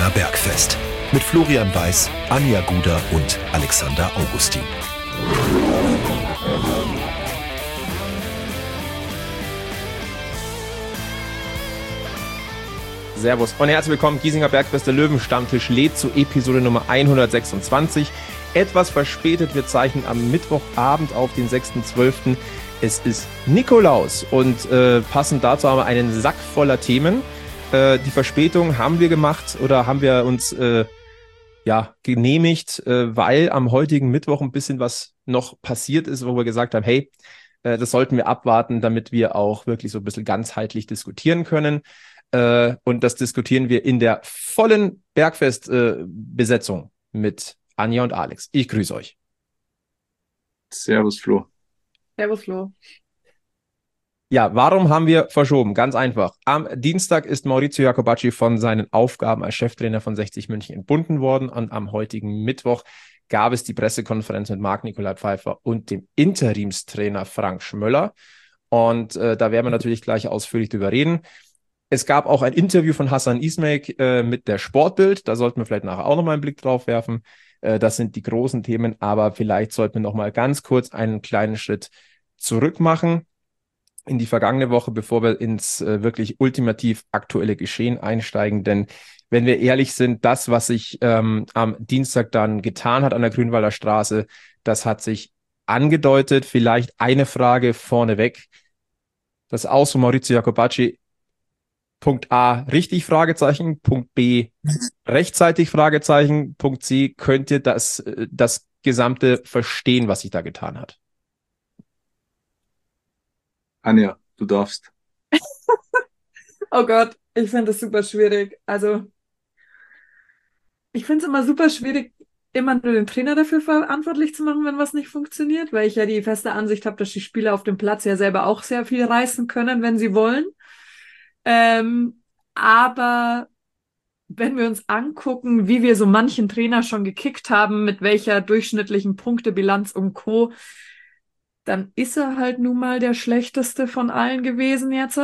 Giesinger Bergfest. Mit Florian Weiß, Anja Guder und Alexander Augustin. Servus und herzlich willkommen, Giesinger Bergfest, der Löwenstammtisch lädt zu Episode Nummer 126. Etwas verspätet, wir zeichnen am Mittwochabend auf den 6.12. Es ist Nikolaus und passend dazu haben wir einen Sack voller Themen. Die Verspätung haben wir gemacht oder haben wir uns genehmigt, weil am heutigen Mittwoch ein bisschen was noch passiert ist, wo wir gesagt haben, hey, das sollten wir abwarten, damit wir auch wirklich so ein bisschen ganzheitlich diskutieren können. Und das diskutieren wir in der vollen Bergfest-Besetzung mit Anja und Alex. Ich grüße euch. Servus, Flo. Servus, Flo. Ja, warum haben wir verschoben? Ganz einfach. Am Dienstag ist Maurizio Jacobacci von seinen Aufgaben als Cheftrainer von 60 München entbunden worden und am heutigen Mittwoch gab es die Pressekonferenz mit Marc-Nicolai Pfeiffer und dem Interimstrainer Frank Schmöller. Und da werden wir natürlich gleich ausführlich drüber reden. Es gab auch ein Interview von Hassan Ismail mit der Sportbild. Da sollten wir vielleicht nachher auch nochmal einen Blick drauf werfen. Das sind die großen Themen, aber vielleicht sollten wir nochmal ganz kurz einen kleinen Schritt zurück machen in die vergangene Woche, bevor wir ins wirklich ultimativ aktuelle Geschehen einsteigen. Denn wenn wir ehrlich sind, das, was sich am Dienstag dann getan hat an der Grünwalder Straße, das hat sich angedeutet. Vielleicht eine Frage vorneweg. Das Aus von Maurizio Jacobacci, Punkt A, richtig, Fragezeichen. Punkt B, rechtzeitig, Fragezeichen. Punkt C, könnt ihr das Gesamte verstehen, was sich da getan hat? Anja, du darfst. Oh Gott, ich finde das super schwierig. Also, ich finde es immer super schwierig, immer nur den Trainer dafür verantwortlich zu machen, wenn was nicht funktioniert, weil ich ja die feste Ansicht habe, dass die Spieler auf dem Platz ja selber auch sehr viel reißen können, wenn sie wollen. Aber wenn wir uns angucken, wie wir so manchen Trainer schon gekickt haben, mit welcher durchschnittlichen Punktebilanz und Co., dann ist er halt nun mal der schlechteste von allen gewesen jetzt.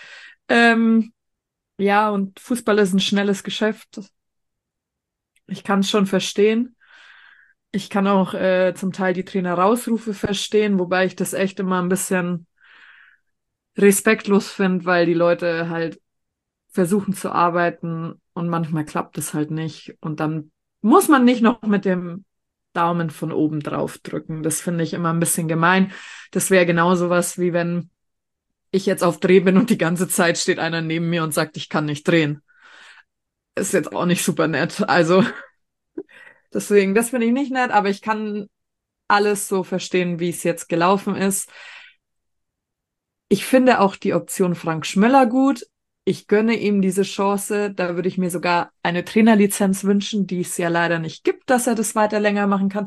Ja, und Fußball ist ein schnelles Geschäft. Ich kann es schon verstehen. Ich kann auch zum Teil die Trainer-Rausrufe verstehen, wobei ich das echt immer ein bisschen respektlos finde, weil die Leute halt versuchen zu arbeiten und manchmal klappt es halt nicht. Und dann muss man nicht noch mit dem Daumen von oben drauf drücken. Das finde ich immer ein bisschen gemein. Das wäre genauso was, wie wenn ich jetzt auf Dreh bin und die ganze Zeit steht einer neben mir und sagt, ich kann nicht drehen. Ist jetzt auch nicht super nett. Also deswegen, das finde ich nicht nett, aber ich kann alles so verstehen, wie es jetzt gelaufen ist. Ich finde auch die Option Frank Schmöller gut. Ich gönne ihm diese Chance. Da würde ich mir sogar eine Trainerlizenz wünschen, die es ja leider nicht gibt, dass er das weiter länger machen kann.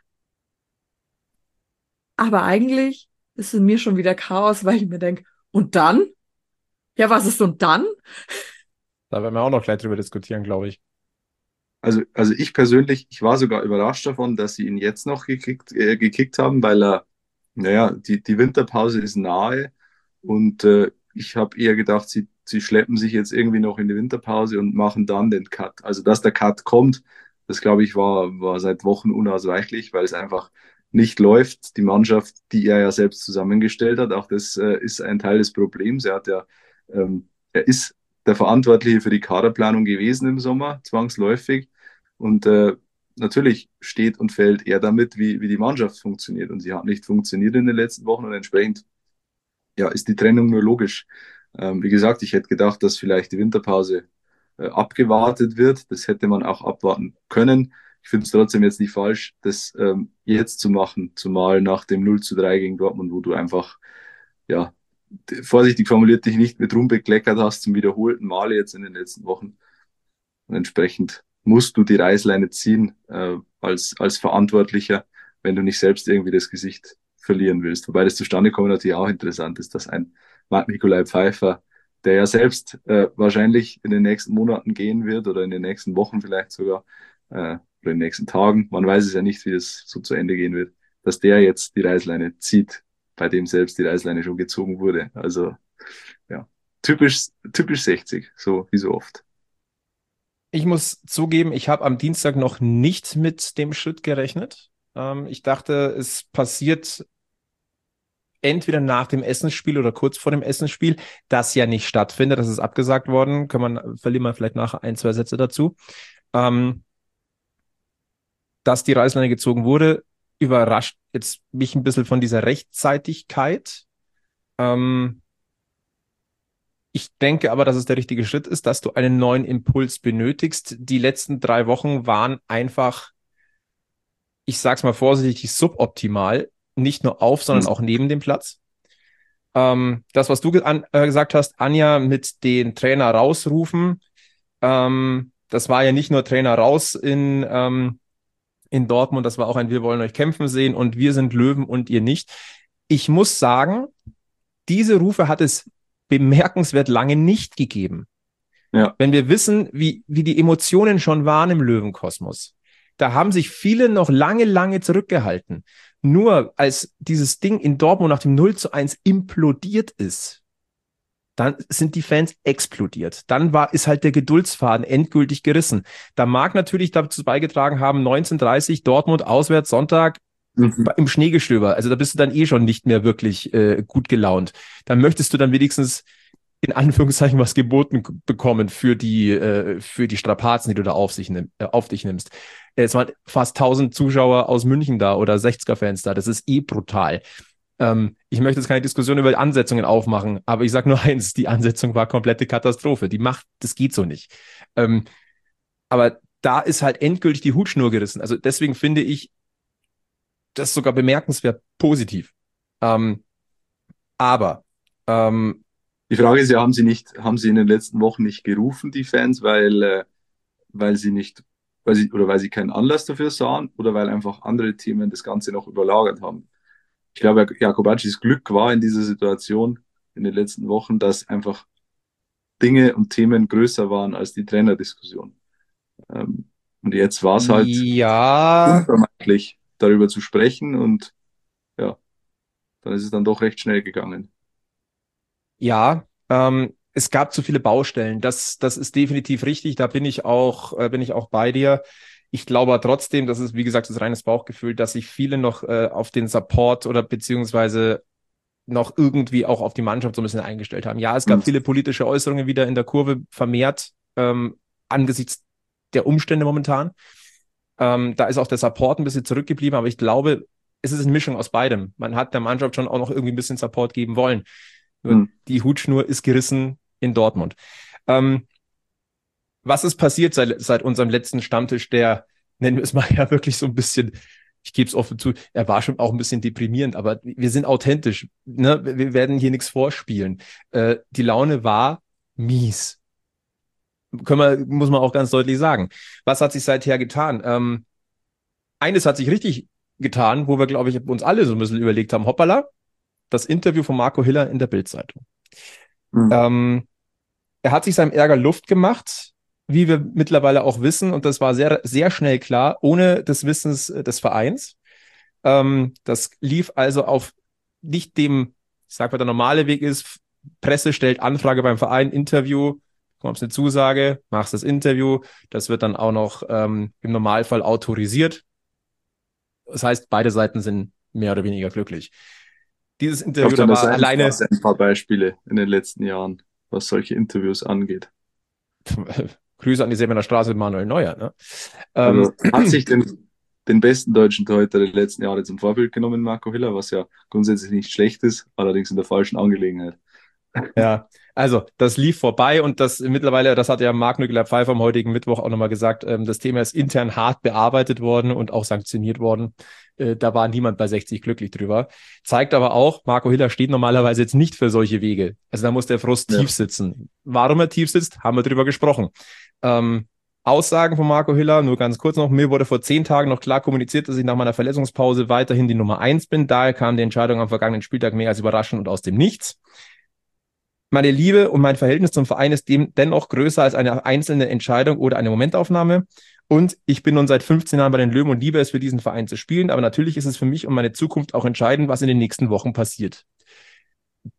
Aber eigentlich ist es mir schon wieder Chaos, weil ich mir denke, und dann? Ja, was ist und dann? Da werden wir auch noch gleich drüber diskutieren, glaube ich. Also ich persönlich, ich war sogar überrascht davon, dass sie ihn jetzt noch gekickt haben, weil die Winterpause ist nahe und ich habe eher gedacht, sie schleppen sich jetzt irgendwie noch in die Winterpause und machen dann den Cut. Also dass der Cut kommt, das glaube ich war seit Wochen unausweichlich, weil es einfach nicht läuft. Die Mannschaft, die er ja selbst zusammengestellt hat, auch das ist ein Teil des Problems. Er ist der Verantwortliche für die Kaderplanung gewesen im Sommer, zwangsläufig. Und natürlich steht und fällt er damit, wie die Mannschaft funktioniert. Und sie hat nicht funktioniert in den letzten Wochen und entsprechend ist die Trennung nur logisch. Wie gesagt, ich hätte gedacht, dass vielleicht die Winterpause abgewartet wird. Das hätte man auch abwarten können. Ich finde es trotzdem jetzt nicht falsch, das jetzt zu machen, zumal nach dem 0:3 gegen Dortmund, wo du einfach, ja, vorsichtig formuliert, dich nicht mit Ruhm bekleckert hast zum wiederholten Male jetzt in den letzten Wochen. Und entsprechend musst du die Reißleine ziehen als Verantwortlicher, wenn du nicht selbst irgendwie das Gesicht verlieren willst. Wobei das zustande kommen natürlich auch interessant ist, dass ein Marc-Nicolai Pfeiffer, der ja selbst wahrscheinlich in den nächsten Monaten gehen wird oder in den nächsten Wochen vielleicht sogar oder in den nächsten Tagen, man weiß es ja nicht, wie das so zu Ende gehen wird, dass der jetzt die Reißleine zieht, bei dem selbst die Reißleine schon gezogen wurde. Also ja, typisch 60, so wie so oft. Ich muss zugeben, ich habe am Dienstag noch nicht mit dem Schritt gerechnet. Ich dachte, es passiert entweder nach dem Essensspiel oder kurz vor dem Essensspiel, das ja nicht stattfindet. Das ist abgesagt worden. Verlieren wir vielleicht nachher ein, zwei Sätze dazu. Dass die Reißleine gezogen wurde, überrascht jetzt mich ein bisschen von dieser Rechtzeitigkeit. Ich denke aber, dass es der richtige Schritt ist, dass du einen neuen Impuls benötigst. Die letzten 3 Wochen waren einfach, ich sag's mal vorsichtig, suboptimal. Nicht nur auf, sondern auch neben dem Platz. Das, was du gesagt hast, Anja, mit den Trainer rausrufen, das war ja nicht nur Trainer raus in Dortmund, das war auch ein Wir wollen euch kämpfen sehen und wir sind Löwen und ihr nicht. Ich muss sagen, diese Rufe hat es bemerkenswert lange nicht gegeben. Ja. Wenn wir wissen, wie die Emotionen schon waren im Löwenkosmos, da haben sich viele noch lange zurückgehalten. Nur als dieses Ding in Dortmund nach dem 0:1 implodiert ist, dann sind die Fans explodiert. Dann ist halt der Geduldsfaden endgültig gerissen. Da mag natürlich dazu beigetragen haben, 19:30 Dortmund auswärts Sonntag im Schneegestöber. Also da bist du dann eh schon nicht mehr wirklich gut gelaunt. Dann möchtest du dann wenigstens in Anführungszeichen was geboten bekommen für die Strapazen, die du da auf dich nimmst. Es waren fast 1000 Zuschauer aus München da oder 60er-Fans da. Das ist eh brutal. Ich möchte jetzt keine Diskussion über Ansetzungen aufmachen, aber ich sage nur eins, die Ansetzung war komplette Katastrophe. Das geht so nicht. Aber da ist halt endgültig die Hutschnur gerissen. Also deswegen finde ich das sogar bemerkenswert positiv. Aber die Frage ist ja, haben sie in den letzten Wochen nicht gerufen, die Fans, weil sie keinen Anlass dafür sahen oder weil einfach andere Themen das Ganze noch überlagert haben? Ich glaube, Jakobaccis Glück war in dieser Situation in den letzten Wochen, dass einfach Dinge und Themen größer waren als die Trainerdiskussion. Und jetzt war es halt unvermeidlich, darüber zu sprechen und ja, dann ist es dann doch recht schnell gegangen. Ja, es gab zu viele Baustellen. Das ist definitiv richtig. Da bin ich auch bei dir. Ich glaube aber trotzdem, das ist, wie gesagt, das reines Bauchgefühl, dass sich viele noch auf den Support oder beziehungsweise noch irgendwie auch auf die Mannschaft so ein bisschen eingestellt haben. Ja, es gab viele politische Äußerungen wieder in der Kurve vermehrt angesichts der Umstände momentan. Da ist auch der Support ein bisschen zurückgeblieben, aber ich glaube, es ist eine Mischung aus beidem. Man hat der Mannschaft schon auch noch irgendwie ein bisschen Support geben wollen. Nur die Hutschnur ist gerissen in Dortmund. Was ist passiert seit unserem letzten Stammtisch, der, nennen wir es mal ja wirklich so ein bisschen, ich gebe es offen zu, er war schon auch ein bisschen deprimierend, aber wir sind authentisch, ne? Wir werden hier nichts vorspielen. Die Laune war mies. Muss man auch ganz deutlich sagen. Was hat sich seither getan? Eines hat sich richtig getan, wo wir, glaube ich, uns alle so ein bisschen überlegt haben, hoppala, das Interview von Marco Hiller in der Bild-Zeitung. Er hat sich seinem Ärger Luft gemacht, wie wir mittlerweile auch wissen, und das war sehr, sehr schnell klar, ohne des Wissens des Vereins. Das lief also auf nicht dem, ich sag mal, der normale Weg ist, Presse stellt Anfrage beim Verein, Interview, kommst eine Zusage, machst das Interview, das wird dann auch noch im Normalfall autorisiert. Das heißt, beide Seiten sind mehr oder weniger glücklich. Dieses Interview, da war alleine... ein paar Beispiele in den letzten Jahren, was solche Interviews angeht. Grüße an die Sebener Straße, Manuel Neuer. Ne? Also hat sich den besten deutschen Torhüter der letzten Jahre zum Vorbild genommen, Marco Hiller, was ja grundsätzlich nicht schlecht ist, allerdings in der falschen Angelegenheit. Ja, also das lief vorbei und das hat ja Marc Nügler-Pfeiffer am heutigen Mittwoch auch nochmal gesagt, das Thema ist intern hart bearbeitet worden und auch sanktioniert worden. Da war niemand bei 60 glücklich drüber. Zeigt aber auch, Marco Hiller steht normalerweise jetzt nicht für solche Wege. Also da muss der Frust tief sitzen. Warum er tief sitzt, haben wir drüber gesprochen. Aussagen von Marco Hiller, nur ganz kurz noch, mir wurde vor 10 Tagen noch klar kommuniziert, dass ich nach meiner Verletzungspause weiterhin die Nummer 1 bin. Daher kam die Entscheidung am vergangenen Spieltag mehr als überraschend und aus dem Nichts. Meine Liebe und mein Verhältnis zum Verein ist dennoch größer als eine einzelne Entscheidung oder eine Momentaufnahme. Und ich bin nun seit 15 Jahren bei den Löwen und liebe es, für diesen Verein zu spielen. Aber natürlich ist es für mich und meine Zukunft auch entscheidend, was in den nächsten Wochen passiert.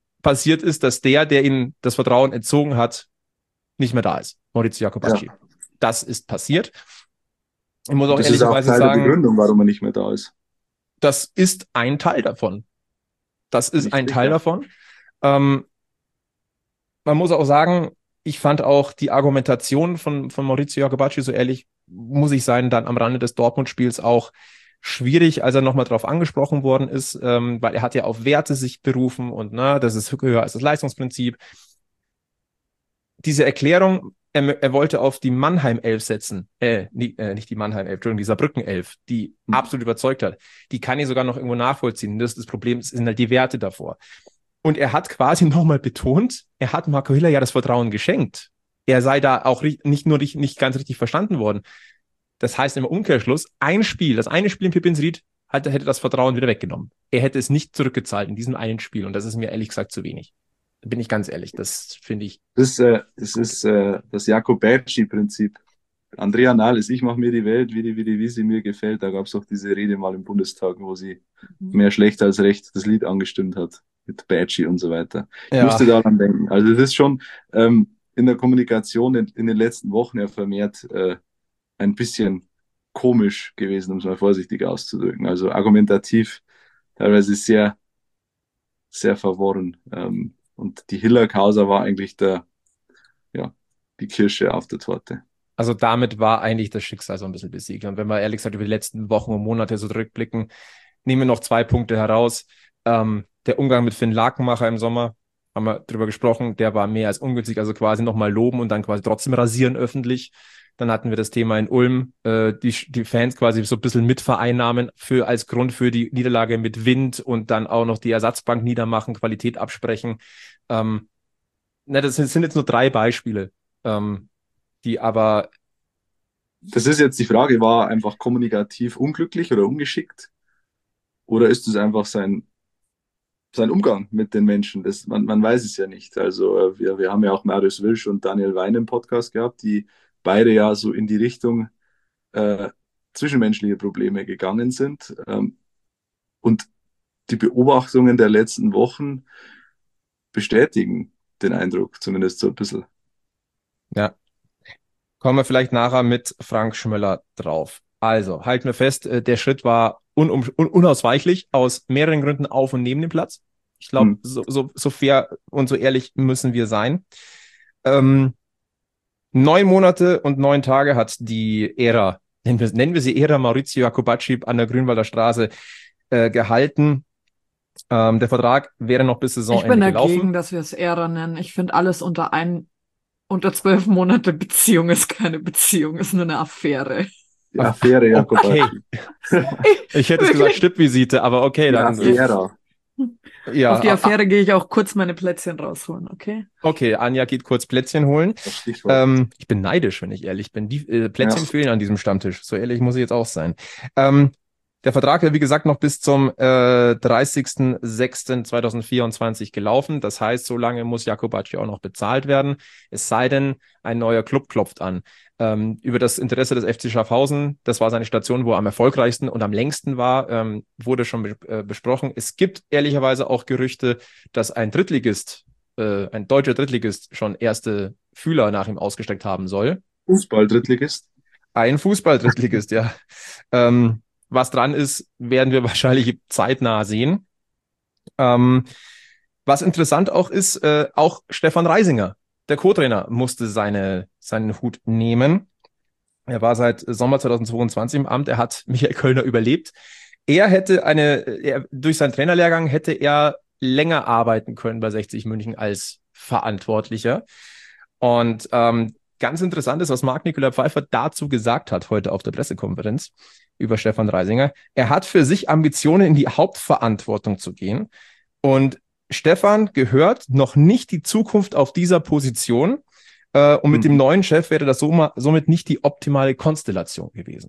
Passiert ist, dass der ihnen das Vertrauen entzogen hat, nicht mehr da ist. Maurizio Jacobacci. Ja. das ist passiert. Ich muss auch Das ist auch ehrlicherweise Teil der sagen, Begründung, warum er nicht mehr da ist. das ist ein Teil davon. Das ist Nicht ein Teil sicher. davon. Man muss auch sagen, ich fand auch die Argumentation von Maurizio Jacobacci, so ehrlich muss ich sein, dann am Rande des Dortmund-Spiels auch schwierig, als er nochmal drauf angesprochen worden ist, weil er hat ja auf Werte sich berufen und das ist höher als das Leistungsprinzip. Diese Erklärung, er wollte auf die Mannheim-Elf setzen, nicht die Mannheim-Elf, Entschuldigung, die Saarbrücken-Elf, die absolut überzeugt hat. Die kann ich sogar noch irgendwo nachvollziehen. Das ist das Problem, es sind halt die Werte davor. Und er hat quasi nochmal betont, er hat Marco Hiller ja das Vertrauen geschenkt. Er sei da auch nicht ganz richtig verstanden worden. Das heißt im Umkehrschluss, das eine Spiel in Pippins-Ried hätte das Vertrauen wieder weggenommen. Er hätte es nicht zurückgezahlt in diesem einen Spiel. Und das ist mir ehrlich gesagt zu wenig. Da bin ich ganz ehrlich, das finde ich. Das ist das Jacobacci-Prinzip. Andrea Nahles, ich mache mir die Welt, wie sie mir gefällt. Da gab es auch diese Rede mal im Bundestag, wo sie mehr schlecht als recht das Lied angestimmt hat. Mit Bacci und so weiter. Ich musste daran denken. Also das ist schon in der Kommunikation in den letzten Wochen ja vermehrt ein bisschen komisch gewesen, um es mal vorsichtig auszudrücken. Also argumentativ teilweise sehr, sehr verworren. Und die Hiller-Causa war eigentlich die Kirsche auf der Torte. Also damit war eigentlich das Schicksal so ein bisschen besiegt. Und wenn wir ehrlich gesagt über die letzten Wochen und Monate so zurückblicken, nehmen wir noch 2 Punkte heraus. Der Umgang mit Finn Lakenmacher im Sommer, haben wir drüber gesprochen, der war mehr als ungünstig, also quasi nochmal loben und dann quasi trotzdem rasieren öffentlich. Dann hatten wir das Thema in Ulm, die Fans quasi so ein bisschen mitvereinnahmen als Grund für die Niederlage mit Wind und dann auch noch die Ersatzbank niedermachen, Qualität absprechen. Das sind jetzt nur 3 Beispiele, die aber... Das ist jetzt die Frage, war er einfach kommunikativ unglücklich oder ungeschickt? Oder ist es einfach sein Umgang mit den Menschen? Man weiß es ja nicht. Also wir haben ja auch Marius Wilsch und Daniel Wein im Podcast gehabt, die beide ja so in die Richtung zwischenmenschliche Probleme gegangen sind. Und die Beobachtungen der letzten Wochen bestätigen den Eindruck, zumindest so ein bisschen. Ja. Kommen wir vielleicht nachher mit Frank Schmöller drauf. Also, halten wir fest, der Schritt war unausweichlich aus mehreren Gründen auf und neben dem Platz. Ich glaube, so fair und so ehrlich müssen wir sein. 9 Monate und 9 Tage hat die Ära, nennen wir sie Ära Maurizio Jacobacci an der Grünwalder Straße gehalten. Der Vertrag wäre noch bis Saisonende gelaufen. Ich bin dagegen, dass wir es Ära nennen. Ich finde, alles unter 12 Monate Beziehung ist keine Beziehung, ist nur eine Affäre. Die Affäre Jacobacci. Okay. Ich hätte es gesagt Stippvisite, aber okay. Dann. Ja, auf die Affäre gehe ich auch kurz meine Plätzchen rausholen, okay? Okay, Anja geht kurz Plätzchen holen. Ich bin neidisch, wenn ich ehrlich bin. Die Plätzchen fehlen an diesem Stammtisch. So ehrlich muss ich jetzt auch sein. Der Vertrag wäre, wie gesagt, noch bis zum 30.06.2024 gelaufen. Das heißt, so lange muss Jacobacci auch noch bezahlt werden. Es sei denn, ein neuer Club klopft an. Über das Interesse des FC Schaffhausen, das war seine Station, wo er am erfolgreichsten und am längsten war, wurde schon besprochen. Es gibt ehrlicherweise auch Gerüchte, dass ein deutscher Drittligist schon erste Fühler nach ihm ausgesteckt haben soll. Fußball-Drittligist? Ein Fußball-Drittligist, ja. Was dran ist, werden wir wahrscheinlich zeitnah sehen. Was interessant auch ist, auch Stefan Reisinger, der Co-Trainer, musste seinen Hut nehmen. Er war seit Sommer 2022 im Amt. Er hat Michael Kölner überlebt. Durch seinen Trainerlehrgang hätte er länger arbeiten können bei 60 München als Verantwortlicher. Und ganz interessant ist, was Marc-Nicolas Pfeiffer dazu gesagt hat heute auf der Pressekonferenz über Stefan Reisinger. Er hat für sich Ambitionen, in die Hauptverantwortung zu gehen. Und Stefan gehört noch nicht die Zukunft auf dieser Position. Und mit dem neuen Chef wäre das somit nicht die optimale Konstellation gewesen.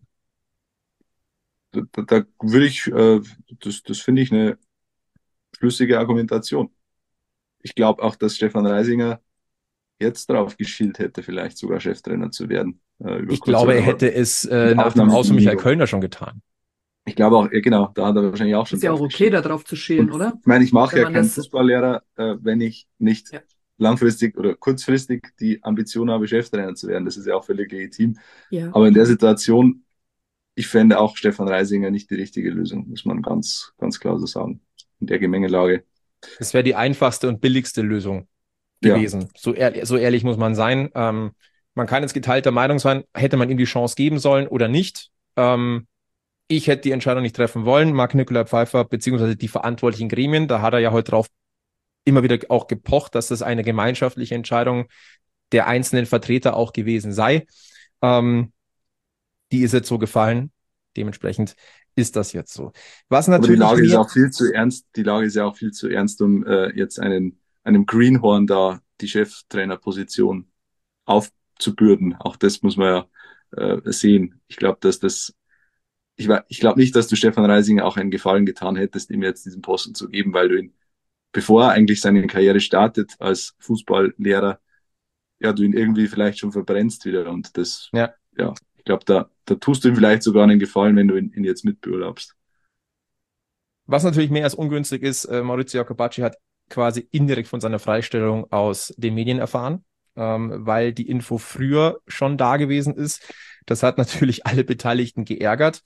Da würde ich, das finde ich eine schlüssige Argumentation. Ich glaube auch, dass Stefan Reisinger jetzt darauf geschielt hätte, vielleicht sogar Cheftrainer zu werden. Ich glaube, er hätte es nach dem Aus von Michael Kölner schon getan. Ich glaube auch, genau, da hat er wahrscheinlich auch schon. Ist ja auch okay, da drauf zu schielen, oder? Ich meine, ich mache ja keinen Fußballlehrer, wenn ich nicht langfristig oder kurzfristig die Ambition habe, Cheftrainer zu werden. Das ist ja auch völlig legitim. Ja. Aber in der Situation, ich fände auch Stefan Reisinger nicht die richtige Lösung, muss man ganz, ganz klar so sagen. In der Gemengelage. Das wäre die einfachste und billigste Lösung Ja, gewesen. So ehrlich muss man sein. Man kann jetzt geteilter Meinung sein, hätte man ihm die Chance geben sollen oder nicht. Ich hätte die Entscheidung nicht treffen wollen. Marc-Nicolai Pfeiffer beziehungsweise die verantwortlichen Gremien, da hat er ja heute drauf immer wieder auch gepocht, dass das eine gemeinschaftliche Entscheidung der einzelnen Vertreter auch gewesen sei. Die ist jetzt so gefallen. Dementsprechend ist das jetzt so. Was aber die natürlich Lage ist auch viel zu ernst. Die Lage ist ja auch viel zu ernst, um jetzt einem Greenhorn da die Cheftrainerposition aufzubürden. Auch das muss man ja sehen. Ich glaube, ich glaube nicht, dass du Stefan Reisinger auch einen Gefallen getan hättest, ihm jetzt diesen Posten zu geben, weil du ihn, bevor er eigentlich seine Karriere startet als Fußballlehrer, ja, du ihn irgendwie vielleicht schon verbrennst wieder. Und das, ja. ja, ich glaube, da tust du ihm vielleicht sogar einen Gefallen, wenn du ihn jetzt mitbeurlaubst. Was natürlich mehr als ungünstig ist, Maurizio Jacobacci hat quasi indirekt von seiner Freistellung aus den Medien erfahren, weil die Info früher schon da gewesen ist. Das hat natürlich alle Beteiligten geärgert.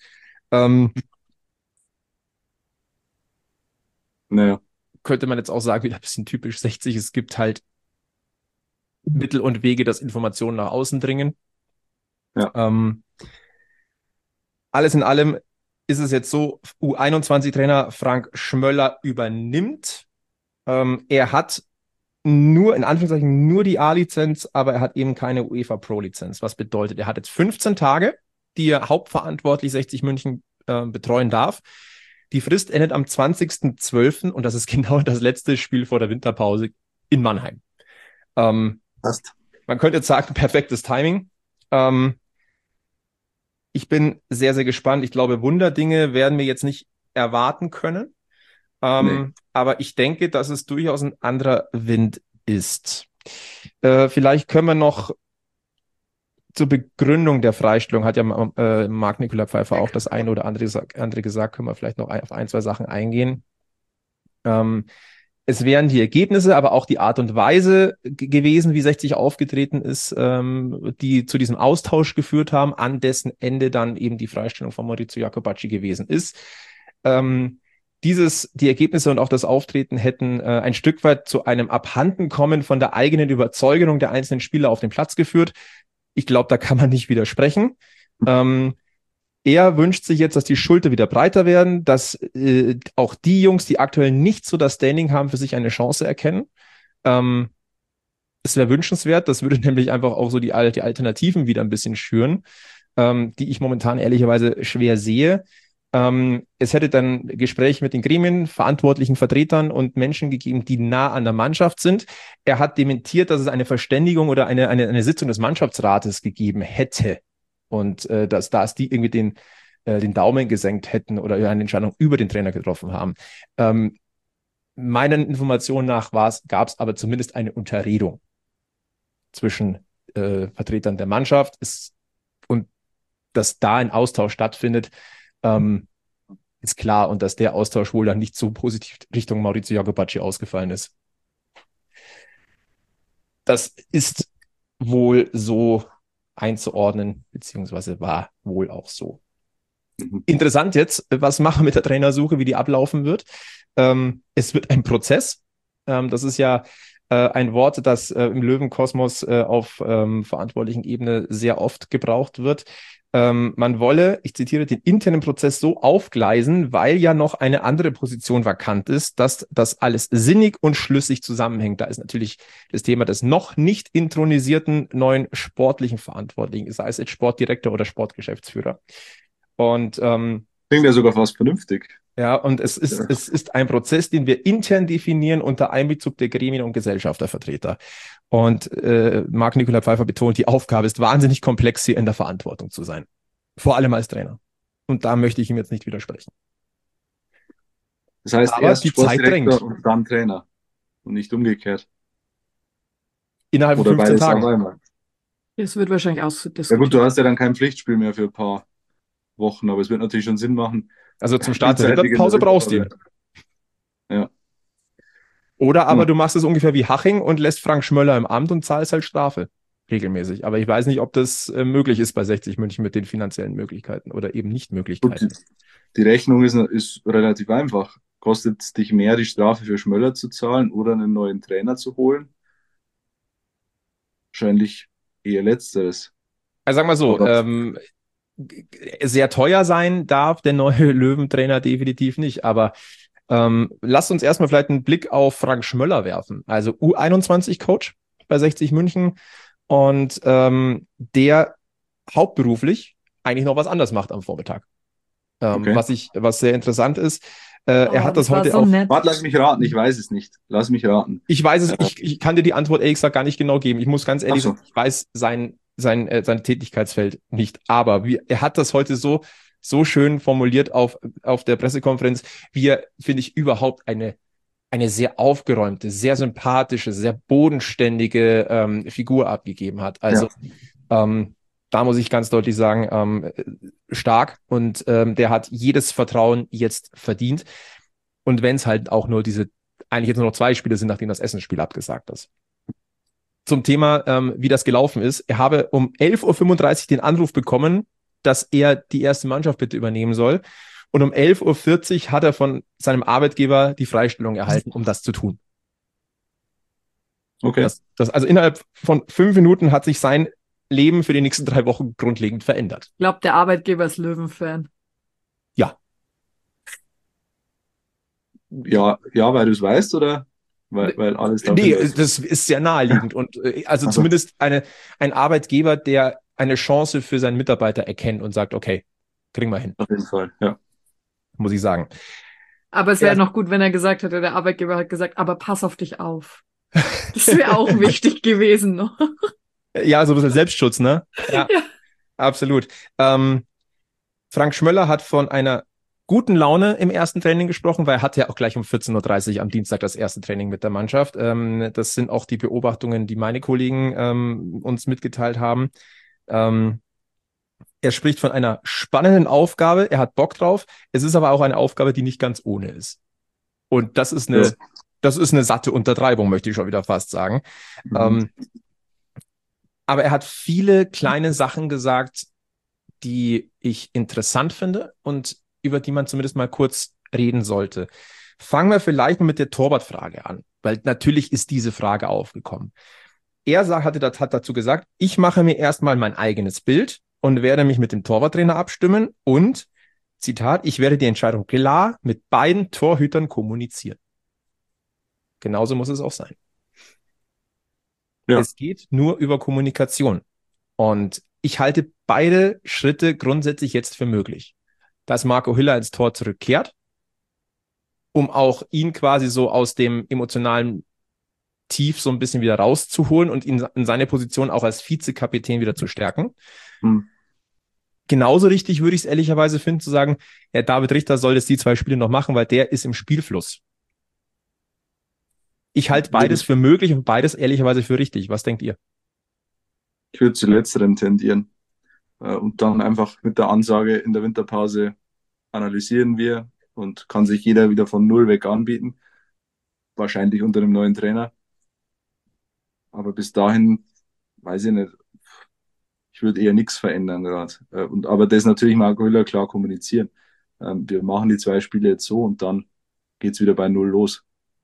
Naja. Könnte man jetzt auch sagen, wieder ein bisschen typisch 60. Es gibt halt Mittel und Wege, dass Informationen nach außen dringen. Ja. Alles in allem ist es jetzt so, U21-Trainer Frank Schmöller übernimmt. Er hat nur, in Anführungszeichen, nur die A-Lizenz, aber er hat eben keine UEFA Pro-Lizenz. Was bedeutet, er hat jetzt 15 Tage, die er hauptverantwortlich 60 München betreuen darf. Die Frist endet am 20.12. und das ist genau das letzte Spiel vor der Winterpause in Mannheim. Passt. Man könnte jetzt sagen, perfektes Timing. Ich bin sehr, sehr gespannt. Ich glaube, Wunderdinge werden wir jetzt nicht erwarten können. Nee. Aber ich denke, dass es durchaus ein anderer Wind ist. Vielleicht können wir noch zur Begründung der Freistellung, hat ja Marc-Nicolai Pfeiffer auch das eine oder andere gesagt, können wir vielleicht noch auf ein, zwei Sachen eingehen. Es wären die Ergebnisse, aber auch die Art und Weise gewesen, wie 60 aufgetreten ist, die zu diesem Austausch geführt haben, an dessen Ende dann eben die Freistellung von Maurizio Jacobacci gewesen ist. Die Ergebnisse und auch das Auftreten hätten ein Stück weit zu einem Abhandenkommen von der eigenen Überzeugung der einzelnen Spieler auf den Platz geführt. Ich glaube, da kann man nicht widersprechen. Er wünscht sich jetzt, dass die Schulter wieder breiter werden, dass auch die Jungs, die aktuell nicht so das Standing haben, für sich eine Chance erkennen. Es wäre wünschenswert, das würde nämlich einfach auch so die Alternativen wieder ein bisschen schüren, die ich momentan ehrlicherweise schwer sehe. Es hätte dann Gespräche mit den Gremien, verantwortlichen Vertretern und Menschen gegeben, die nah an der Mannschaft sind. Er hat dementiert, dass es eine Verständigung oder eine Sitzung des Mannschaftsrates gegeben hätte und dass die irgendwie den Daumen gesenkt hätten oder eine Entscheidung über den Trainer getroffen haben. Meinen Informationen nach gab es aber zumindest eine Unterredung zwischen Vertretern der Mannschaft und dass da ein Austausch stattfindet, ist klar, und dass der Austausch wohl dann nicht so positiv Richtung Maurizio Jacobacci ausgefallen ist. Das ist wohl so einzuordnen, beziehungsweise war wohl auch so. Interessant jetzt, was machen wir mit der Trainersuche, wie die ablaufen wird. Es wird ein Prozess. Das ist ja ein Wort, das im Löwenkosmos auf verantwortlichen Ebene sehr oft gebraucht wird. Man wolle, ich zitiere, den internen Prozess so aufgleisen, weil ja noch eine andere Position vakant ist, dass das alles sinnig und schlüssig zusammenhängt. Da ist natürlich das Thema des noch nicht intronisierten neuen sportlichen Verantwortlichen, sei es jetzt Sportdirektor oder Sportgeschäftsführer. Und klingt ja sogar fast vernünftig. Ja, und es ist ein Prozess, den wir intern definieren unter Einbezug der Gremien und Gesellschaftervertreter. Und Marc-Nicolai Pfeiffer betont, die Aufgabe ist wahnsinnig komplex, hier in der Verantwortung zu sein. Vor allem als Trainer. Und da möchte ich ihm jetzt nicht widersprechen. Das heißt, aber erst die Zeit drängt. Sportdirektor und dann Trainer. Und nicht umgekehrt. Innerhalb von 15 Tagen. Es wird wahrscheinlich ausdiskutiert. Ja gut, du hast ja dann kein Pflichtspiel mehr für ein paar Wochen, aber es wird natürlich schon Sinn machen. Also zum Start der Winterpause brauchst du ihn. Ja. Oder aber du machst es ungefähr wie Haching und lässt Frank Schmöller im Amt und zahlst halt Strafe regelmäßig. Aber ich weiß nicht, ob das möglich ist bei 60 München mit den finanziellen Möglichkeiten oder eben nicht Möglichkeiten. Gut, die Rechnung ist relativ einfach. Kostet es dich mehr, die Strafe für Schmöller zu zahlen oder einen neuen Trainer zu holen? Wahrscheinlich eher letzteres. Also sag mal so, Aber sehr teuer sein darf der neue Löwentrainer definitiv nicht, aber lasst uns erstmal vielleicht einen Blick auf Frank Schmöller werfen. Also U21-Coach bei 60 München und der hauptberuflich eigentlich noch was anderes macht am Vormittag. okay. Was sehr interessant ist. Er hat das heute so auch. nett. Warte, lass mich raten, ich weiß es nicht. Lass mich raten. Ich weiß es, ich kann dir die Antwort ehrlich gesagt gar nicht genau geben. Ich muss ganz ehrlich Ach so. sagen, ich weiß sein Tätigkeitsfeld nicht. Aber er hat das heute so schön formuliert auf der Pressekonferenz, wie er, finde ich, überhaupt eine sehr aufgeräumte, sehr sympathische, sehr bodenständige Figur abgegeben hat. Also da muss ich ganz deutlich sagen, stark und der hat jedes Vertrauen jetzt verdient. Und wenn es halt auch nur eigentlich jetzt nur noch 2 Spiele sind, nachdem das Essensspiel abgesagt ist. Zum Thema, wie das gelaufen ist. Er habe um 11.35 Uhr den Anruf bekommen, dass er die erste Mannschaft bitte übernehmen soll. Und um 11.40 Uhr hat er von seinem Arbeitgeber die Freistellung erhalten, um das zu tun. Okay. Also innerhalb von 5 Minuten hat sich sein Leben für die nächsten 3 Wochen grundlegend verändert. Ich glaube, der Arbeitgeber ist Löwen-Fan. Ja. Ja, weil du es weißt, oder? Weil alles da Nee, das ist sehr naheliegend. Und also zumindest ein Arbeitgeber, der eine Chance für seinen Mitarbeiter erkennt und sagt, okay, kriegen wir hin. Auf jeden Fall, ja. Muss ich sagen. Aber es wäre noch gut, wenn er gesagt hätte, der Arbeitgeber hat gesagt, aber pass auf dich auf. Das wäre auch wichtig gewesen noch. Ja, so ein bisschen Selbstschutz, ne? Ja. Absolut. Frank Schmöller hat von einer guten Laune im ersten Training gesprochen, weil er hat ja auch gleich um 14.30 Uhr am Dienstag das erste Training mit der Mannschaft. Das sind auch die Beobachtungen, die meine Kollegen uns mitgeteilt haben. Er spricht von einer spannenden Aufgabe, er hat Bock drauf. Es ist aber auch eine Aufgabe, die nicht ganz ohne ist. Und das ist eine satte Untertreibung, möchte ich schon wieder fast sagen. Aber er hat viele kleine Sachen gesagt, die ich interessant finde und über die man zumindest mal kurz reden sollte. Fangen wir vielleicht mal mit der Torwartfrage an, weil natürlich ist diese Frage aufgekommen. Er hat dazu gesagt, ich mache mir erstmal mein eigenes Bild und werde mich mit dem Torwarttrainer abstimmen und, Zitat, ich werde die Entscheidung klar mit beiden Torhütern kommunizieren. Genauso muss es auch sein. Ja. Es geht nur über Kommunikation. Und ich halte beide Schritte grundsätzlich jetzt für möglich. Dass Marco Hiller ins Tor zurückkehrt, um auch ihn quasi so aus dem emotionalen Tief so ein bisschen wieder rauszuholen und ihn in seine Position auch als Vizekapitän wieder zu stärken. Genauso richtig würde ich es ehrlicherweise finden, zu sagen, David Richter soll jetzt die 2 Spiele noch machen, weil der ist im Spielfluss. Ich halte beides für möglich und beides ehrlicherweise für richtig. Was denkt ihr? Ich würde zu letzterem tendieren. Und dann einfach mit der Ansage in der Winterpause analysieren wir und kann sich jeder wieder von null weg anbieten. Wahrscheinlich unter dem neuen Trainer. Aber bis dahin, weiß ich nicht, ich würde eher nichts verändern gerade. Aber das natürlich Marco Hiller klar kommunizieren. Wir machen die 2 Spiele jetzt so und dann geht es wieder bei null los.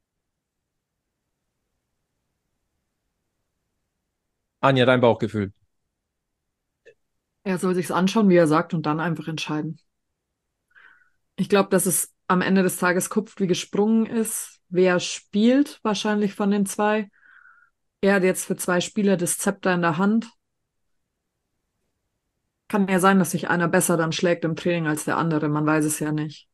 Anja, dein Bauchgefühl? Er soll sich's anschauen, wie er sagt, und dann einfach entscheiden. Ich glaube, dass es am Ende des Tages kupft wie gesprungen ist. Wer spielt wahrscheinlich von den 2? Er hat jetzt für 2 Spieler das Zepter in der Hand. Kann ja sein, dass sich einer besser dann schlägt im Training als der andere. Man weiß es ja nicht.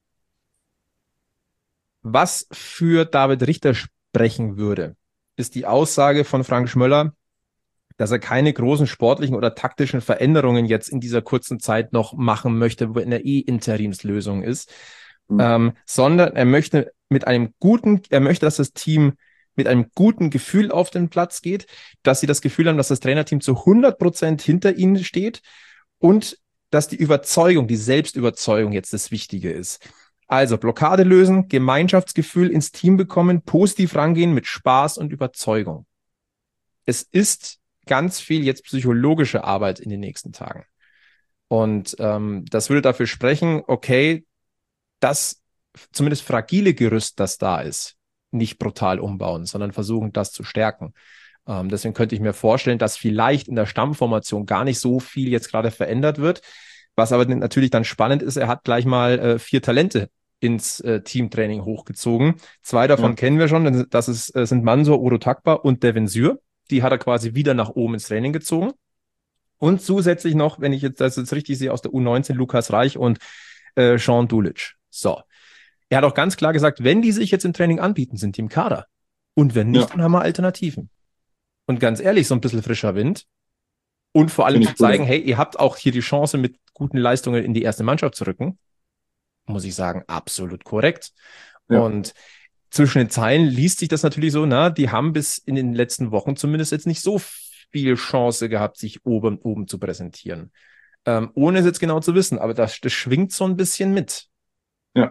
Was für David Richter sprechen würde, ist die Aussage von Frank Schmöller, dass er keine großen sportlichen oder taktischen Veränderungen jetzt in dieser kurzen Zeit noch machen möchte, wenn er Interimslösung ist, sondern er möchte dass das Team mit einem guten Gefühl auf den Platz geht, dass sie das Gefühl haben, dass das Trainerteam zu 100% hinter ihnen steht und dass die Selbstüberzeugung jetzt das Wichtige ist. Also Blockade lösen, Gemeinschaftsgefühl ins Team bekommen, positiv rangehen mit Spaß und Überzeugung. Es ist ganz viel jetzt psychologische Arbeit in den nächsten Tagen. Und das würde dafür sprechen, okay, das zumindest fragile Gerüst, das da ist, nicht brutal umbauen, sondern versuchen, das zu stärken. Deswegen könnte ich mir vorstellen, dass vielleicht in der Stammformation gar nicht so viel jetzt gerade verändert wird. Was aber natürlich dann spannend ist, er hat gleich mal 4 Talente ins Teamtraining hochgezogen. 2 davon kennen wir schon, sind Mansour Orotakba und Devin Syr. Die hat er quasi wieder nach oben ins Training gezogen. Und zusätzlich noch, wenn ich das jetzt richtig sehe, aus der U19 Lukas Reich und Sean Dulic. So. Er hat auch ganz klar gesagt, wenn die sich jetzt im Training anbieten, sind die im Kader. Und wenn nicht, dann haben wir Alternativen. Und ganz ehrlich, so ein bisschen frischer Wind. Und vor allem zu zeigen, hey, ihr habt auch hier die Chance, mit guten Leistungen in die erste Mannschaft zu rücken. Muss ich sagen, absolut korrekt. Ja. Und zwischen den Zeilen liest sich das natürlich so, die haben bis in den letzten Wochen zumindest jetzt nicht so viel Chance gehabt, sich oben zu präsentieren. Ohne es jetzt genau zu wissen, aber das schwingt so ein bisschen mit. Ja.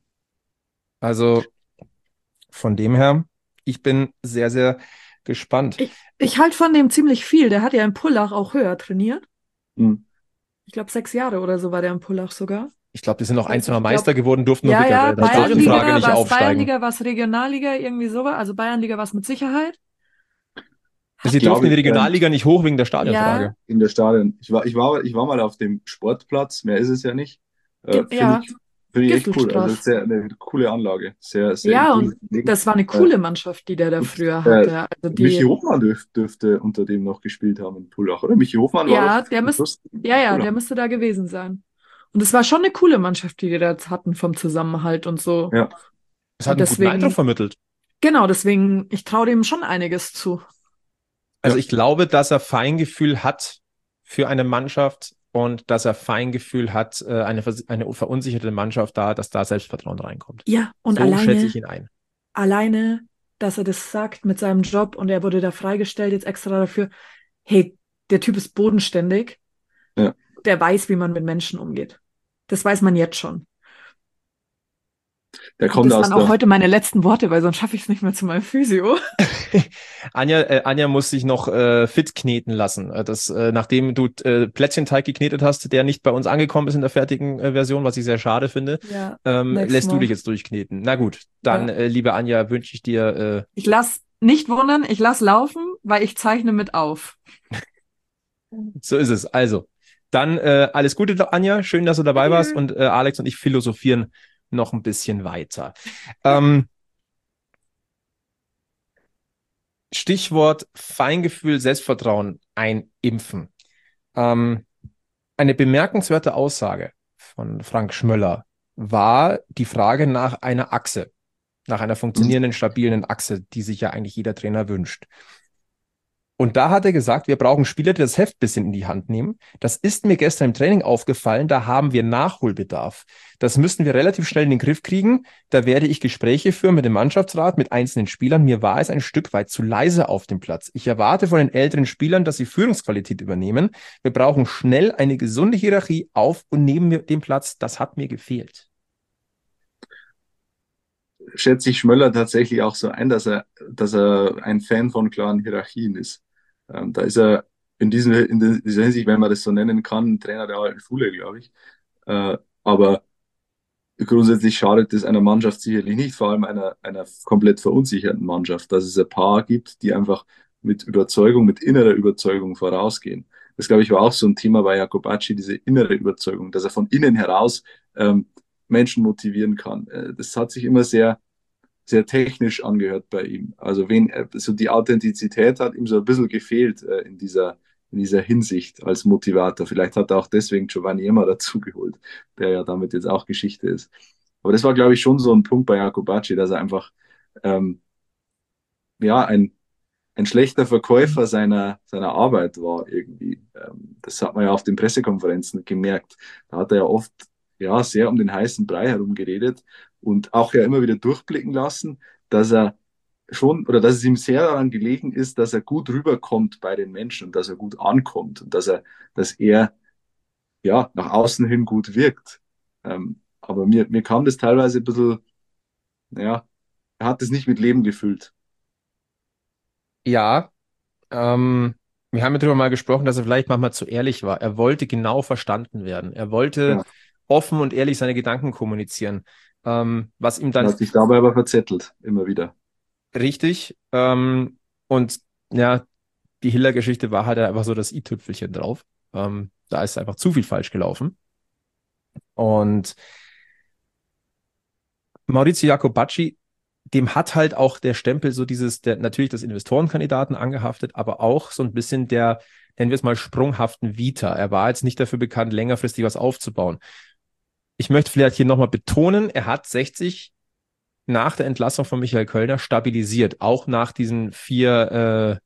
Also von dem her, ich bin sehr, sehr gespannt. Ich halte von dem ziemlich viel. Der hat ja in Pullach auch höher trainiert. Mhm. Ich glaube, 6 Jahre oder so war der in Pullach sogar. Ich glaube, die sind noch 1-mal Meister geworden, durften nur mit der Stadionfrage nicht aufsteigen. Bayernliga, was Regionalliga, irgendwie sowas. Also Bayernliga was mit Sicherheit. Sie durften in die Regionalliga nicht hoch wegen der Stadionfrage. Ja. In der Stadion. Ich war mal auf dem Sportplatz, mehr ist es ja nicht. Finde ich echt cool. Also eine coole Anlage. Sehr, sehr und das war eine coole Mannschaft, die der da früher hatte. Also Michi Hofmann dürfte unter dem noch gespielt haben in Pullach, oder? Michi Hofmann war der müsste da gewesen sein. Und es war schon eine coole Mannschaft, die da hatten vom Zusammenhalt und so. Ja. Es hat einen guten Eindruck vermittelt. Genau, deswegen, ich traue dem schon einiges zu. Also ich glaube, dass er Feingefühl hat für eine Mannschaft und dass er Feingefühl hat, eine verunsicherte Mannschaft dass da Selbstvertrauen reinkommt. Ja, und so schätze ich ihn ein. Alleine, dass er das sagt mit seinem Job und er wurde da freigestellt jetzt extra dafür. Hey, der Typ ist bodenständig. Ja. Der weiß, wie man mit Menschen umgeht. Das weiß man jetzt schon. Das waren auch heute meine letzten Worte, weil sonst schaffe ich es nicht mehr zu meinem Physio. Anja muss sich noch fit kneten lassen. Nachdem du Plätzchenteig geknetet hast, der nicht bei uns angekommen ist in der fertigen Version, was ich sehr schade finde, lässt du dich jetzt durchkneten. Na gut, dann, liebe Anja, wünsche ich dir... Ich lass nicht wundern, ich lass laufen, weil ich zeichne mit auf. So ist es. Also, dann alles Gute, Anja. Schön, dass du dabei warst. Und Alex und ich philosophieren noch ein bisschen weiter. Stichwort Feingefühl, Selbstvertrauen einimpfen. Eine bemerkenswerte Aussage von Frank Schmöller war die Frage nach einer Achse, nach einer funktionierenden, stabilen Achse, die sich ja eigentlich jeder Trainer wünscht. Und da hat er gesagt, wir brauchen Spieler, die das Heft ein bisschen in die Hand nehmen. Das ist mir gestern im Training aufgefallen, da haben wir Nachholbedarf. Das müssten wir relativ schnell in den Griff kriegen. Da werde ich Gespräche führen mit dem Mannschaftsrat, mit einzelnen Spielern. Mir war es ein Stück weit zu leise auf dem Platz. Ich erwarte von den älteren Spielern, dass sie Führungsqualität übernehmen. Wir brauchen schnell eine gesunde Hierarchie auf und neben dem Platz. Das hat mir gefehlt. Schätze ich Schmöller tatsächlich auch so ein, dass er ein Fan von klaren Hierarchien ist. Da ist er in dieser Hinsicht, wenn man das so nennen kann, ein Trainer der alten Schule, glaube ich. Aber grundsätzlich schadet es einer Mannschaft sicherlich nicht, vor allem einer komplett verunsicherten Mannschaft, dass es ein paar gibt, die einfach mit Überzeugung, mit innerer Überzeugung vorausgehen. Das, glaube ich, war auch so ein Thema bei Jacobacci, diese innere Überzeugung, dass er von innen heraus Menschen motivieren kann. Das hat sich immer sehr, sehr technisch angehört bei ihm. Also so die Authentizität hat ihm so ein bisschen gefehlt in dieser Hinsicht als Motivator. Vielleicht hat er auch deswegen Giovanni Emma dazugeholt, der ja damit jetzt auch Geschichte ist. Aber das war, glaube ich, schon so ein Punkt bei Jacobacci, dass er einfach ein schlechter Verkäufer seiner Arbeit war irgendwie. Das hat man ja auf den Pressekonferenzen gemerkt. Da hat er ja oft sehr um den heißen Brei herum geredet und auch ja immer wieder durchblicken lassen, dass es ihm sehr daran gelegen ist, dass er gut rüberkommt bei den Menschen und dass er gut ankommt und dass er nach außen hin gut wirkt. Aber mir kam das teilweise ein bisschen, ja, er hat es nicht mit Leben gefüllt. Ja, wir haben ja darüber mal gesprochen, dass er vielleicht manchmal zu ehrlich war. Er wollte genau verstanden werden. Er wollte Ja, offen und ehrlich seine Gedanken kommunizieren. Was ihm er dann hat sich dabei aber verzettelt, immer wieder. richtig, und ja, die Hiller-Geschichte war halt einfach so das i-Tüpfelchen drauf. Da ist einfach zu viel falsch gelaufen. Und Maurizio Jacobacci, dem hat halt auch der Stempel so natürlich des Investorenkandidaten angehaftet, aber auch so ein bisschen der, nennen wir es mal, sprunghaften Vita. Er war jetzt nicht dafür bekannt, längerfristig was aufzubauen. Ich möchte vielleicht hier nochmal betonen, er hat 60 nach der Entlassung von Michael Kölner stabilisiert, auch nach diesen 4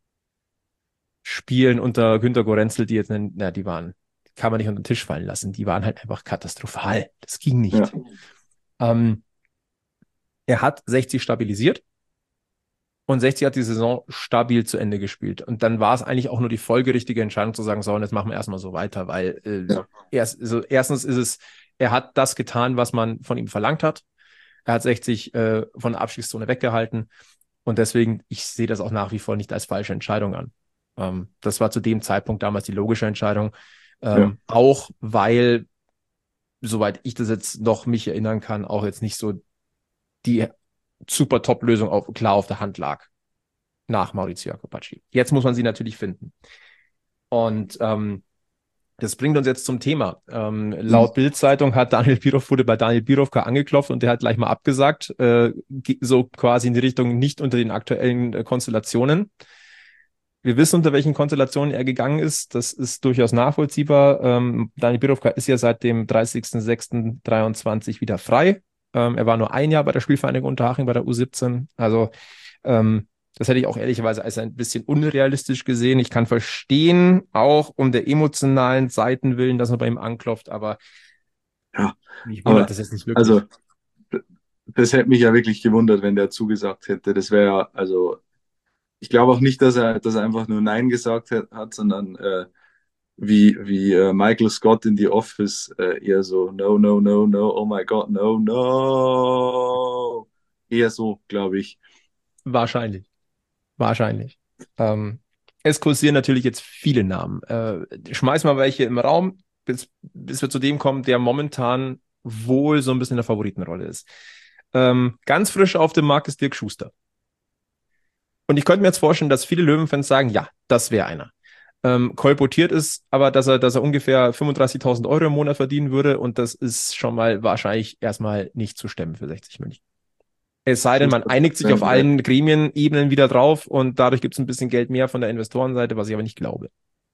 Spielen unter Günter Gorenzel, die jetzt, die waren, kann man nicht unter den Tisch fallen lassen, die waren halt einfach katastrophal. Das ging Ja, nicht. Ähm, Er hat 60 stabilisiert und 60 hat die Saison stabil zu Ende gespielt. Und dann war es eigentlich auch nur die folgerichtige Entscheidung zu sagen, so, und jetzt machen wir erstmal so weiter, weil ja, erstens ist es, er hat das getan, was man von ihm verlangt hat. Er hat 60 von der Abstiegszone weggehalten und deswegen, ich sehe das auch nach wie vor nicht als falsche Entscheidung an. Das war zu dem Zeitpunkt damals die logische Entscheidung, ja. auch weil, soweit ich das jetzt noch mich erinnern kann, auch jetzt nicht so die super Top-Lösung klar auf der Hand lag nach Maurizio Jacobacci. Jetzt muss man sie natürlich finden. Und das bringt uns jetzt zum Thema. Laut Bild-Zeitung hat wurde bei Daniel Birovka angeklopft und der hat gleich mal abgesagt, so quasi in die Richtung nicht unter den aktuellen Konstellationen. Wir wissen, unter welchen Konstellationen er gegangen ist. Das ist durchaus nachvollziehbar. Daniel Birovka ist ja seit dem 30.06.23 wieder frei. Er war nur ein Jahr bei der Spielvereinigung Unterhaching bei der U17. Also das hätte ich auch ehrlicherweise als ein bisschen unrealistisch gesehen. Ich kann verstehen, auch um der emotionalen Seiten willen, dass man bei ihm anklopft, aber Ja, mich wundert aber das jetzt nicht wirklich. also, das hätte mich ja wirklich gewundert, wenn der zugesagt hätte. Das wäre ja, also, ich glaube auch nicht, dass er einfach nur Nein gesagt hat, sondern wie Michael Scott in The Office eher so, no, no, no, no, oh my God, no, no. Eher so, glaube ich. Wahrscheinlich, wahrscheinlich. Ähm, Es kursieren natürlich jetzt viele Namen. Schmeiß mal welche im Raum, bis wir zu dem kommen, der momentan wohl so ein bisschen in der Favoritenrolle ist. Ganz frisch auf dem Markt ist Dirk Schuster. Und ich könnte mir jetzt vorstellen, dass viele Löwenfans sagen, ja, das wäre einer. Kolportiert ist aber, dass er ungefähr 35.000 Euro im Monat verdienen würde und das ist schon mal wahrscheinlich erstmal nicht zu stemmen für 60 München. Es sei denn, man einigt sich auf allen Gremienebenen wieder drauf und dadurch gibt es ein bisschen Geld mehr von der Investorenseite, was ich aber nicht glaube.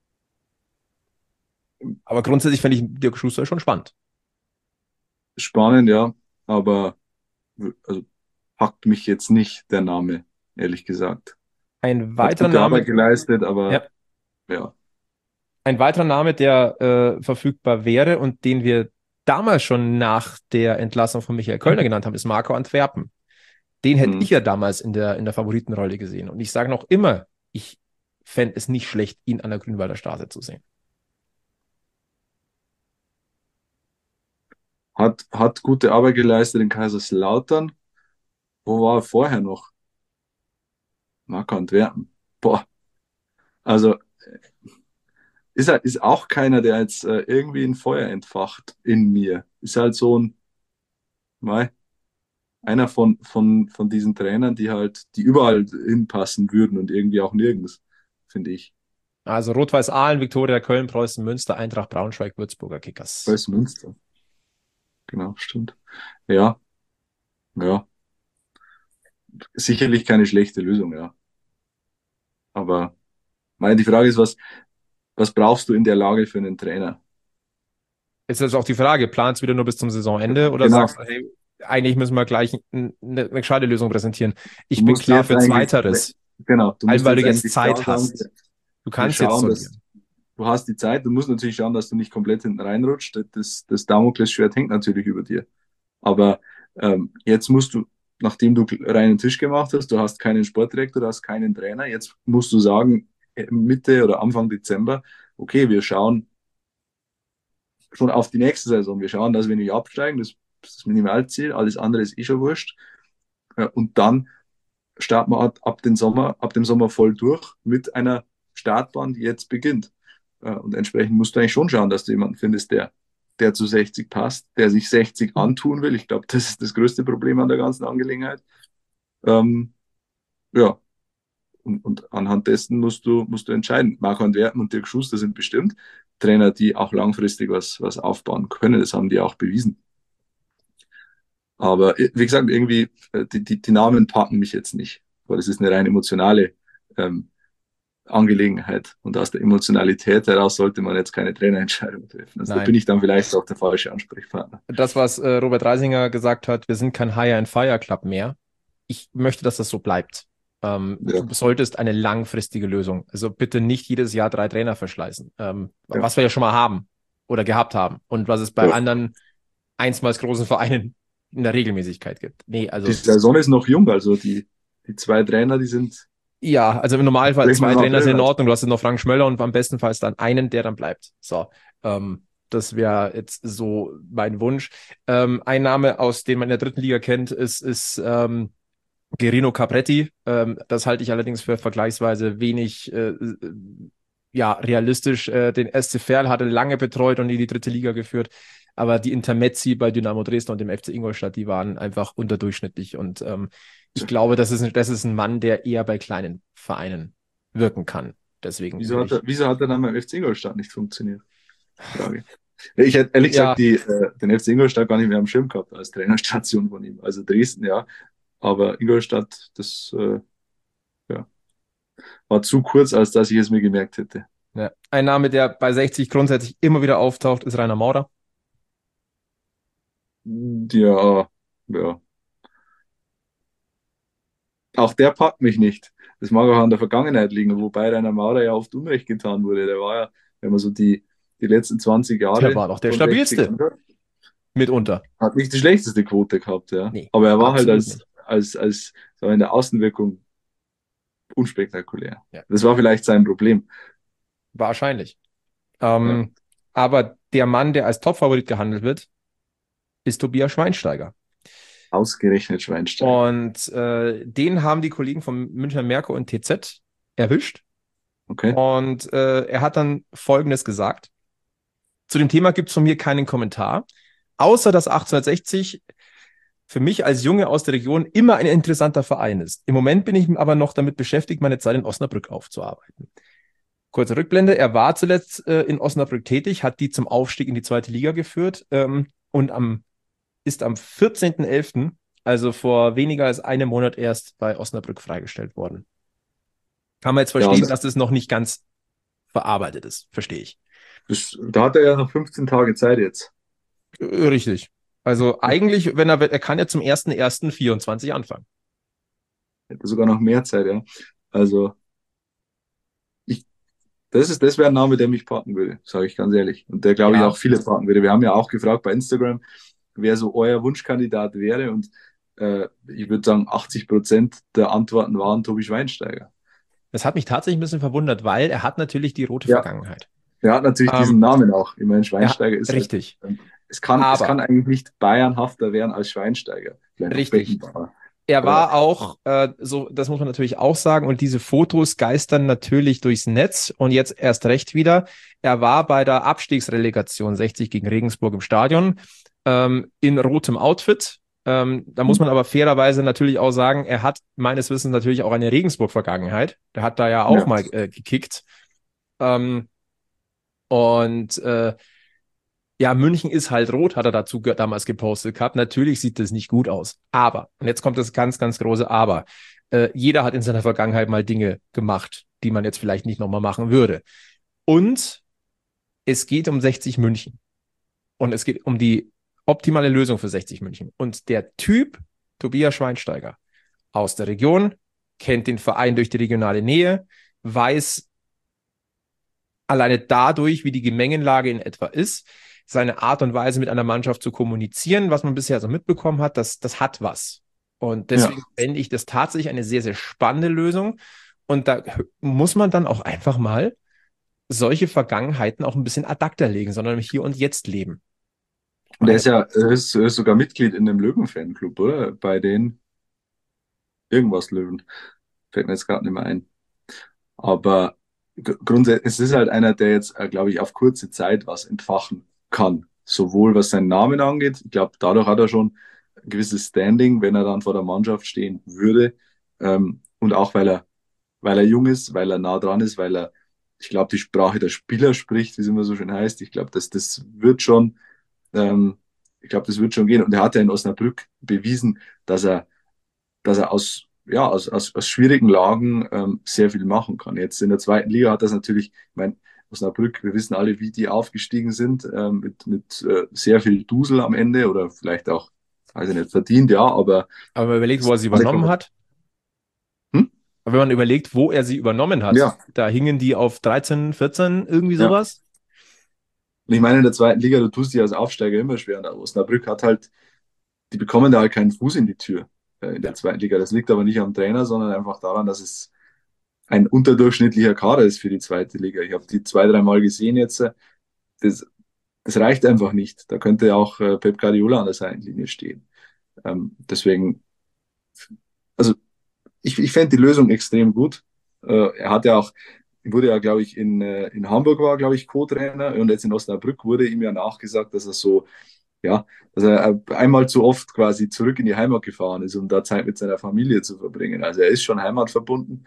Aber grundsätzlich fände ich Dirk Schuster schon spannend. Spannend, ja, aber also, packt mich jetzt nicht der Name, ehrlich gesagt. Ein Hat weiterer gute Arbeit Name, geleistet, aber ja, ja. ein weiterer Name, der verfügbar wäre und den wir damals schon nach der Entlassung von Michael Kölner genannt haben, ist Marco Antwerpen. Den hätte Hm. ich ja damals in der Favoritenrolle gesehen. Und ich sage noch immer, ich fände es nicht schlecht, ihn an der Grünwalder Straße zu sehen. Hat gute Arbeit geleistet in Kaiserslautern. Wo war er vorher noch? Marco Antwerpen. Boah, also ist auch keiner, der jetzt irgendwie ein Feuer entfacht in mir. Ist halt so mei, einer von diesen Trainern, die überall hinpassen würden und irgendwie auch nirgends, finde ich. Also Rot-Weiß Aalen, Viktoria Köln, Preußen Münster, Eintracht Braunschweig, Würzburger Kickers. Weiß Münster. Genau, stimmt. Ja, ja. Sicherlich keine schlechte Lösung, ja. Aber die Frage ist, was brauchst du in der Lage für einen Trainer? Ist jetzt auch die Frage, planst du wieder nur bis zum Saisonende oder Genau. sagst du, hey, eigentlich müssen wir gleich eine gescheite Lösung präsentieren? Du Ich bin musst klar jetzt für eigentlich, Zweiteres, genau, du allem musst weil du jetzt jetzt eigentlich Zeit klar sagen, hast. Du wir kannst jetzt schauen, dass sondieren. du hast die Zeit. Du musst natürlich schauen, dass du nicht komplett hinten reinrutscht. Das Damoklesschwert hängt natürlich über dir. Aber jetzt musst du, nachdem du reinen Tisch gemacht hast, du hast keinen Sportdirektor, du hast keinen Trainer, jetzt musst du sagen, Mitte oder Anfang Dezember, okay, wir schauen schon auf die nächste Saison. Wir schauen, dass wir nicht absteigen. Das das Minimalziel, alles andere ist eh schon wurscht. Und dann starten wir ab dem Sommer voll durch mit einer Startbahn, die jetzt beginnt. Und entsprechend musst du eigentlich schon schauen, dass du jemanden findest, der zu 60 passt, der sich 60 antun will. Ich glaube, das ist das größte Problem an der ganzen Angelegenheit. Ja, und anhand dessen musst du entscheiden. Marco Antwerpen und Dirk Schuster sind bestimmt Trainer, die auch langfristig was aufbauen können. Das haben die auch bewiesen. Aber wie gesagt, irgendwie, die Namen packen mich jetzt nicht, weil es ist eine rein emotionale Angelegenheit. Und aus der Emotionalität heraus sollte man jetzt keine Trainerentscheidung treffen. Also da bin ich dann vielleicht auch der falsche Ansprechpartner. Das, was Robert Reisinger gesagt hat, wir sind kein Hire and Fire Club mehr. Ich möchte, dass das so bleibt. Du solltest eine langfristige Lösung. Also bitte nicht jedes Jahr 3 Trainer verschleißen. Was wir ja schon mal haben oder gehabt haben. Und was es bei anderen einstmals großen Vereinen in der Regelmäßigkeit gibt. Nee, also. Die Saison ist noch jung, also die 2 Trainer, die sind. Ja, also im Normalfall 2 Trainer sind in Ordnung. Du hast noch Frank Schmöller und am bestenfalls dann einen, der dann bleibt. So, das wäre jetzt so mein Wunsch. Ein Name, aus dem man in der 3. Liga kennt, ist Guerino Capretti. Das halte ich allerdings für vergleichsweise wenig realistisch. Den SC Verl hatte lange betreut und in die 3. Liga geführt. Aber die Intermezzi bei Dynamo Dresden und dem FC Ingolstadt, die waren einfach unterdurchschnittlich. Und ich glaube, das ist ein Mann, der eher bei kleinen Vereinen wirken kann. Deswegen. Wieso hat er dann beim FC Ingolstadt nicht funktioniert? Frage. Ich hätte ehrlich gesagt den FC Ingolstadt gar nicht mehr am Schirm gehabt als Trainerstation von ihm. Also Dresden, ja. Aber Ingolstadt, das war zu kurz, als dass ich es mir gemerkt hätte. Ja. Ein Name, der bei 60 grundsätzlich immer wieder auftaucht, ist Rainer Maurer. Ja. Auch der packt mich nicht. Das mag auch an der Vergangenheit liegen, wobei Rainer Maurer ja oft Unrecht getan wurde. Der war ja, wenn man so die letzten 20 Jahre. Der war doch der stabilste. Mitunter. Hat nicht die schlechteste Quote gehabt, ja. Nee, aber er war halt als so in der Außenwirkung unspektakulär. Ja. Das war vielleicht sein Problem. Wahrscheinlich. Aber der Mann, der als Topfavorit gehandelt wird, ist Tobias Schweinsteiger. Ausgerechnet Schweinsteiger. Und den haben die Kollegen vom Münchner Merkur und TZ erwischt. Okay. Und er hat dann Folgendes gesagt. Zu dem Thema gibt es von mir keinen Kommentar, außer dass 1860 für mich als Junge aus der Region immer ein interessanter Verein ist. Im Moment bin ich aber noch damit beschäftigt, meine Zeit in Osnabrück aufzuarbeiten. Kurze Rückblende, er war zuletzt in Osnabrück tätig, hat die zum Aufstieg in die 2. Liga geführt und ist am 14.11., also vor weniger als einem Monat erst bei Osnabrück freigestellt worden. Kann man jetzt verstehen, dass das noch nicht ganz verarbeitet ist, verstehe ich. Da hat er ja noch 15 Tage Zeit jetzt. Richtig. Also eigentlich, wenn er kann ja zum 1.1.24 anfangen. Hätte sogar noch mehr Zeit, ja. Also das wäre ein Name, der mich packen würde, sage ich ganz ehrlich. Und der, glaube ich, auch viele packen würde. Wir haben ja auch gefragt bei Instagram, wer so euer Wunschkandidat wäre. Und ich würde sagen, 80% der Antworten waren Tobi Schweinsteiger. Das hat mich tatsächlich ein bisschen verwundert, weil er hat natürlich die rote Vergangenheit. Er hat natürlich diesen Namen auch. Ich meine, Schweinsteiger ist richtig. Es kann eigentlich nicht bayernhafter werden als Schweinsteiger. Richtig. Er war auch, das muss man natürlich auch sagen, und diese Fotos geistern natürlich durchs Netz und jetzt erst recht wieder. Er war bei der Abstiegsrelegation 60 gegen Regensburg im Stadion in rotem Outfit. Da muss man aber fairerweise natürlich auch sagen, er hat meines Wissens natürlich auch eine Regensburg-Vergangenheit. Der hat da ja auch mal gekickt. München ist halt rot, hat er dazu damals gepostet gehabt. Natürlich sieht das nicht gut aus. Aber, und jetzt kommt das ganz, ganz große Aber, jeder hat in seiner Vergangenheit mal Dinge gemacht, die man jetzt vielleicht nicht nochmal machen würde. Und es geht um 60 München. Und es geht um die optimale Lösung für 60 München. Und der Typ, Tobias Schweinsteiger, aus der Region, kennt den Verein durch die regionale Nähe, weiß alleine dadurch, wie die Gemengenlage in etwa ist, seine Art und Weise mit einer Mannschaft zu kommunizieren, was man bisher so mitbekommen hat, das hat was. Und deswegen fände ich das tatsächlich eine sehr, sehr spannende Lösung. Und da muss man dann auch einfach mal solche Vergangenheiten auch ein bisschen ad acta legen, sondern hier und jetzt leben. Und er ist sogar Mitglied in dem Löwen-Fanclub, oder? Bei den irgendwas Löwen. Fällt mir jetzt gerade nicht mehr ein. Aber grundsätzlich, es ist halt einer, der jetzt, glaube ich, auf kurze Zeit was entfachen kann. Sowohl was seinen Namen angeht. Ich glaube, dadurch hat er schon ein gewisses Standing, wenn er dann vor der Mannschaft stehen würde. Und auch, weil er jung ist, weil er nah dran ist, weil er, ich glaube, die Sprache der Spieler spricht, wie es immer so schön heißt. Ich glaube, das wird schon, ähm, ich glaube, das wird schon gehen. Und er hat ja in Osnabrück bewiesen, dass er aus schwierigen Lagen sehr viel machen kann. Jetzt in der zweiten Liga hat das natürlich, ich meine, Osnabrück, wir wissen alle, wie die aufgestiegen sind, mit sehr viel Dusel am Ende oder vielleicht auch, weiß ich nicht, verdient, ja, aber Aber wenn man überlegt, wo er sie übernommen hat, hm? aber wenn man überlegt, wo er sie übernommen hat, Ja. da hingen die auf 13, 14, irgendwie Ja. sowas. Und ich meine, in der zweiten Liga, du tust dich als Aufsteiger immer schwer. Und Osnabrück hat halt, die bekommen da halt keinen Fuß in die Tür in der Ja. zweiten Liga. Das liegt aber nicht am Trainer, sondern einfach daran, dass es ein unterdurchschnittlicher Kader ist für die zweite Liga. Ich habe die 2, 3 Mal gesehen jetzt. Das, das reicht einfach nicht. Da könnte auch Pep Guardiola an der Seitenlinie stehen. Deswegen, also ich fände die Lösung extrem gut. Er hat ja auch, wurde ja, glaube ich, in Hamburg war, glaube ich, Co-Trainer und jetzt in Osnabrück wurde ihm ja nachgesagt, dass er so, ja, dass er einmal zu oft quasi zurück in die Heimat gefahren ist, um da Zeit mit seiner Familie zu verbringen. Also er ist schon heimatverbunden.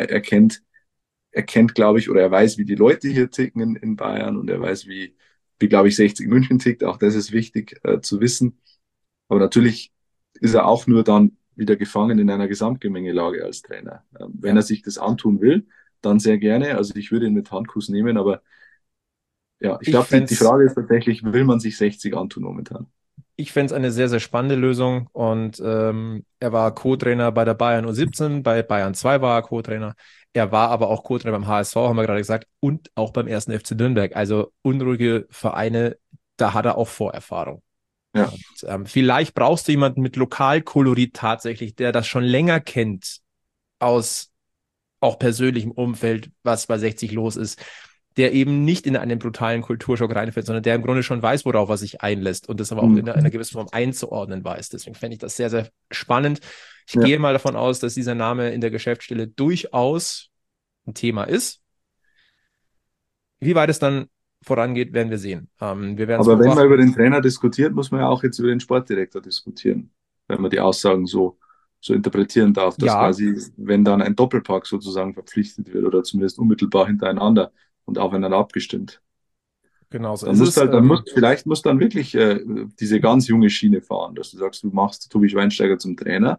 Er kennt, glaube ich, oder er weiß, wie die Leute hier ticken in Bayern und er weiß, wie glaube ich, 60 München tickt. Auch das ist wichtig zu wissen. Aber natürlich ist er auch nur dann wieder gefangen in einer Gesamtgemengelage als Trainer. Wenn er sich das antun will, dann sehr gerne. Also ich würde ihn mit Handkuss nehmen, aber ja, ich Ich glaube, die fände Frage ist tatsächlich, will man sich 60 antun momentan? es eine sehr, sehr spannende Lösung. Und er war Co-Trainer bei der Bayern U17, bei Bayern 2 war er Co-Trainer. Er war aber auch Co-Trainer beim HSV, haben wir gerade gesagt, und auch beim 1. FC Nürnberg. Also unruhige Vereine, da hat er auch Vorerfahrung. Ja. Und, vielleicht brauchst du jemanden mit Lokalkolorit tatsächlich, der das schon länger kennt, aus auch persönlichem Umfeld, was bei 60 los ist, der eben nicht in einen brutalen Kulturschock reinfällt, sondern der im Grunde schon weiß, worauf er sich einlässt und das aber auch in einer gewissen Form einzuordnen weiß. Deswegen fände ich das sehr, sehr spannend. Ich Ja. gehe mal davon aus, dass dieser Name in der Geschäftsstelle durchaus ein Thema ist. Wie weit es dann vorangeht, werden wir sehen. Wir werden es Aber wenn man über beobachten. den Trainer diskutiert, muss man ja auch jetzt über den Sportdirektor diskutieren, wenn man die Aussagen so interpretieren darf, dass Ja, quasi, wenn dann ein Doppelpack sozusagen verpflichtet wird oder zumindest unmittelbar hintereinander und aufeinander abgestimmt, genau so dann ist musst es. du halt, vielleicht musst du dann wirklich diese ganz junge Schiene fahren, dass du sagst, du machst Tobi Schweinsteiger zum Trainer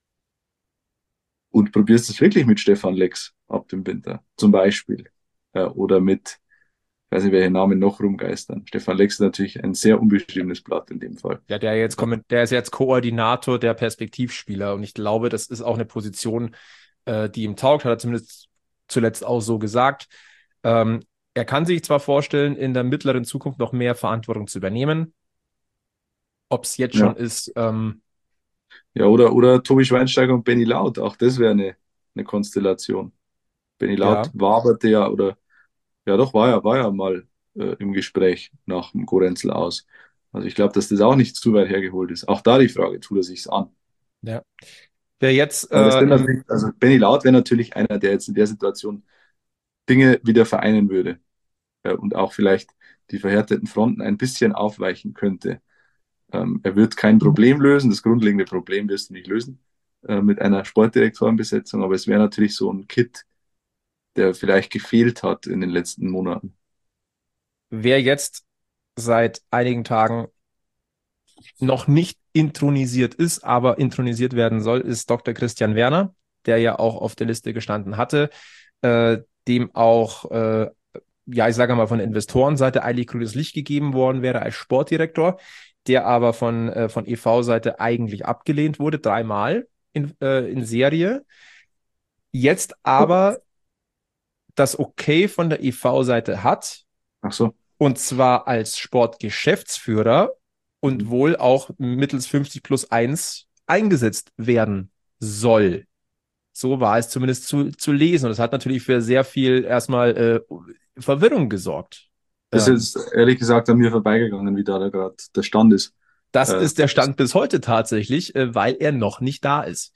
und probierst es wirklich mit Stefan Lex ab dem Winter, zum Beispiel. Oder mit, ich weiß nicht, welche Namen noch rumgeistern. Stefan Lex ist natürlich ein sehr unbeschriebenes Blatt in dem Fall. Ja, der ist jetzt Koordinator der Perspektivspieler und ich glaube, das ist auch eine Position, die ihm taugt, hat er zumindest zuletzt auch so gesagt. Er kann sich zwar vorstellen, in der mittleren Zukunft noch mehr Verantwortung zu übernehmen. Ob es jetzt schon Ja. ist, Ja, oder Tobi Schweinsteiger und Benny Laut, auch das wäre eine Konstellation. Benny Laut ja, waberte ja, oder ja doch, war ja mal im Gespräch nach dem Gorenzel aus. Also ich glaube, dass das auch nicht zu weit hergeholt ist. Auch da die Frage, tut er sich's an? ja. Wer jetzt Aber das sind natürlich, also Benny Laut wäre natürlich einer, der jetzt in der Situation Dinge wieder vereinen würde und auch vielleicht die verhärteten Fronten ein bisschen aufweichen könnte. Er wird kein Problem lösen, das grundlegende Problem wirst du nicht lösen mit einer Sportdirektorenbesetzung, aber es wäre natürlich so ein Kit, der vielleicht gefehlt hat in den letzten Monaten. wer jetzt seit einigen Tagen noch nicht intronisiert ist, aber intronisiert werden soll, ist Dr. Christian Werner, der ja auch auf der Liste gestanden hatte, dem auch, ja, ich sage mal, von der Investorenseite eigentlich grünes Licht gegeben worden wäre als Sportdirektor, der aber von EV-Seite eigentlich abgelehnt wurde, 3-mal in Serie. Jetzt aber das Okay von der EV-Seite hat, Ach so. und zwar als Sportgeschäftsführer und wohl auch mittels 50+1 eingesetzt werden soll. So war es zumindest zu lesen. Und das hat natürlich für sehr viel erstmal Verwirrung gesorgt. Das ist jetzt ehrlich gesagt an mir vorbeigegangen, wie da gerade der Stand ist. Das ist der Stand bis heute tatsächlich, weil er noch nicht da ist.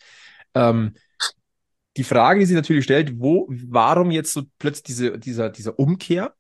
Die Frage, die sich natürlich stellt, warum jetzt so plötzlich diese Umkehr?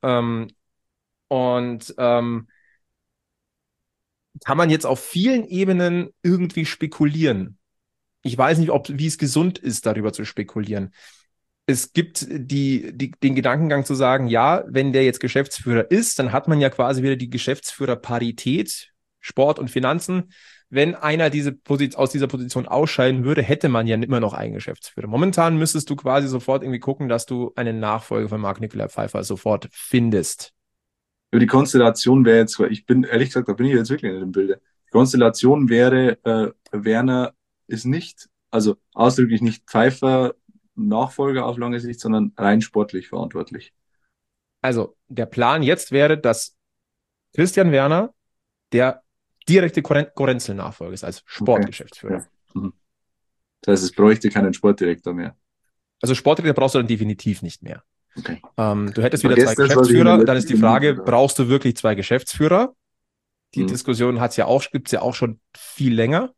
Kann man jetzt auf vielen Ebenen irgendwie spekulieren. Ich weiß nicht, wie es gesund ist, darüber zu spekulieren. Es gibt den Gedankengang zu sagen, ja, wenn der jetzt Geschäftsführer ist, dann hat man ja quasi wieder die Geschäftsführerparität, Sport und Finanzen. Wenn einer aus dieser Position ausscheiden würde, hätte man ja immer noch einen Geschäftsführer. Momentan müsstest du quasi sofort irgendwie gucken, dass du einen Nachfolger von Marc-Nicolai Pfeiffer sofort findest. Aber die Konstellation wäre jetzt, ich bin, ehrlich gesagt, da bin ich jetzt wirklich nicht im Bilde. Die Konstellation wäre, Werner ist nicht, also ausdrücklich nicht Pfeiffer Nachfolger auf lange Sicht, sondern rein sportlich verantwortlich. Also der Plan jetzt wäre, dass Christian Werner der direkte Korenzel-Nachfolger ist als Sportgeschäftsführer. Okay. Ja. Mhm. Das heißt, es bräuchte keinen Sportdirektor mehr. Also Sportdirektor brauchst du dann definitiv nicht mehr. Okay. Du hättest wieder zwei Geschäftsführer, dann ist die Frage, brauchst du wirklich zwei Geschäftsführer? Die Diskussion gibt's ja auch schon viel länger.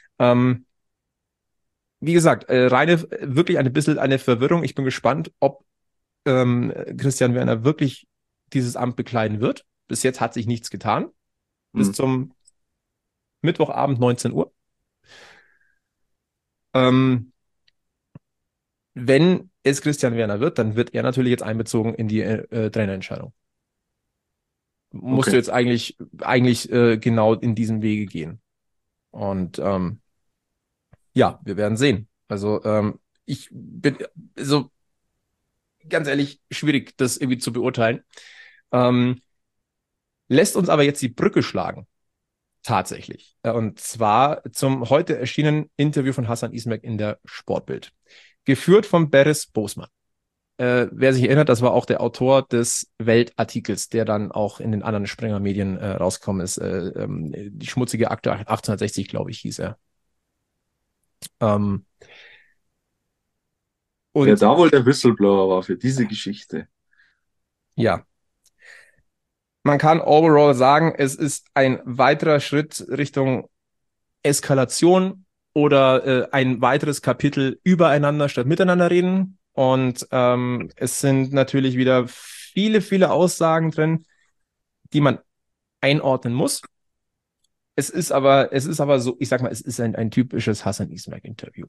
Wie gesagt, wirklich ein bisschen eine Verwirrung. Ich bin gespannt, ob Christian Werner wirklich dieses Amt bekleiden wird. Bis jetzt hat sich nichts getan. Bis zum Mittwochabend 19 Uhr. Wenn es Christian Werner wird, dann wird er natürlich jetzt einbezogen in die Trainerentscheidung. Musst du jetzt eigentlich genau in diesem Wege gehen. Und ja, wir werden sehen. Also ich bin so ganz ehrlich schwierig, das irgendwie zu beurteilen. Lässt uns aber jetzt die Brücke schlagen. Tatsächlich. Und zwar zum heute erschienenen Interview von Hasan Ismail in der Sportbild. Geführt von Beres Bosman. Wer sich erinnert, das war auch der Autor des Weltartikels, der dann auch in den anderen Springer-Medien rausgekommen ist. Die schmutzige Akte 1860, glaube ich, hieß er. Und wer da wohl der Whistleblower war für diese Geschichte. Ja. Man kann overall sagen, es ist ein weiterer Schritt Richtung Eskalation oder ein weiteres Kapitel übereinander statt miteinander reden. Und es sind natürlich wieder viele, viele Aussagen drin, die man einordnen muss. Es ist aber so, ich sag mal, es ist ein typisches Hasan Ismail-Interview.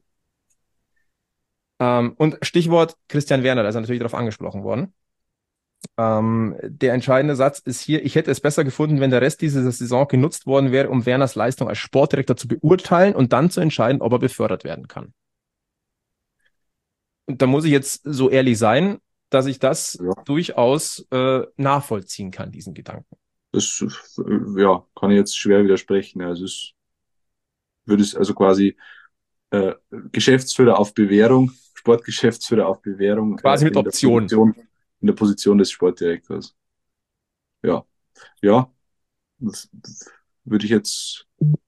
Und Stichwort Christian Werner, da ist er natürlich darauf angesprochen worden. Der entscheidende Satz ist hier: Ich hätte es besser gefunden, wenn der Rest dieser Saison genutzt worden wäre, um Werners Leistung als Sportdirektor zu beurteilen und dann zu entscheiden, ob er befördert werden kann. Und da muss ich jetzt so ehrlich sein, dass ich das durchaus nachvollziehen kann, diesen Gedanken. Das kann ich jetzt schwer widersprechen. Also würde es also quasi Geschäftsführer auf Bewährung, Sportgeschäftsführer auf Bewährung. Quasi mit Option. In der Position des Sportdirektors. Ja. Das würde ich jetzt,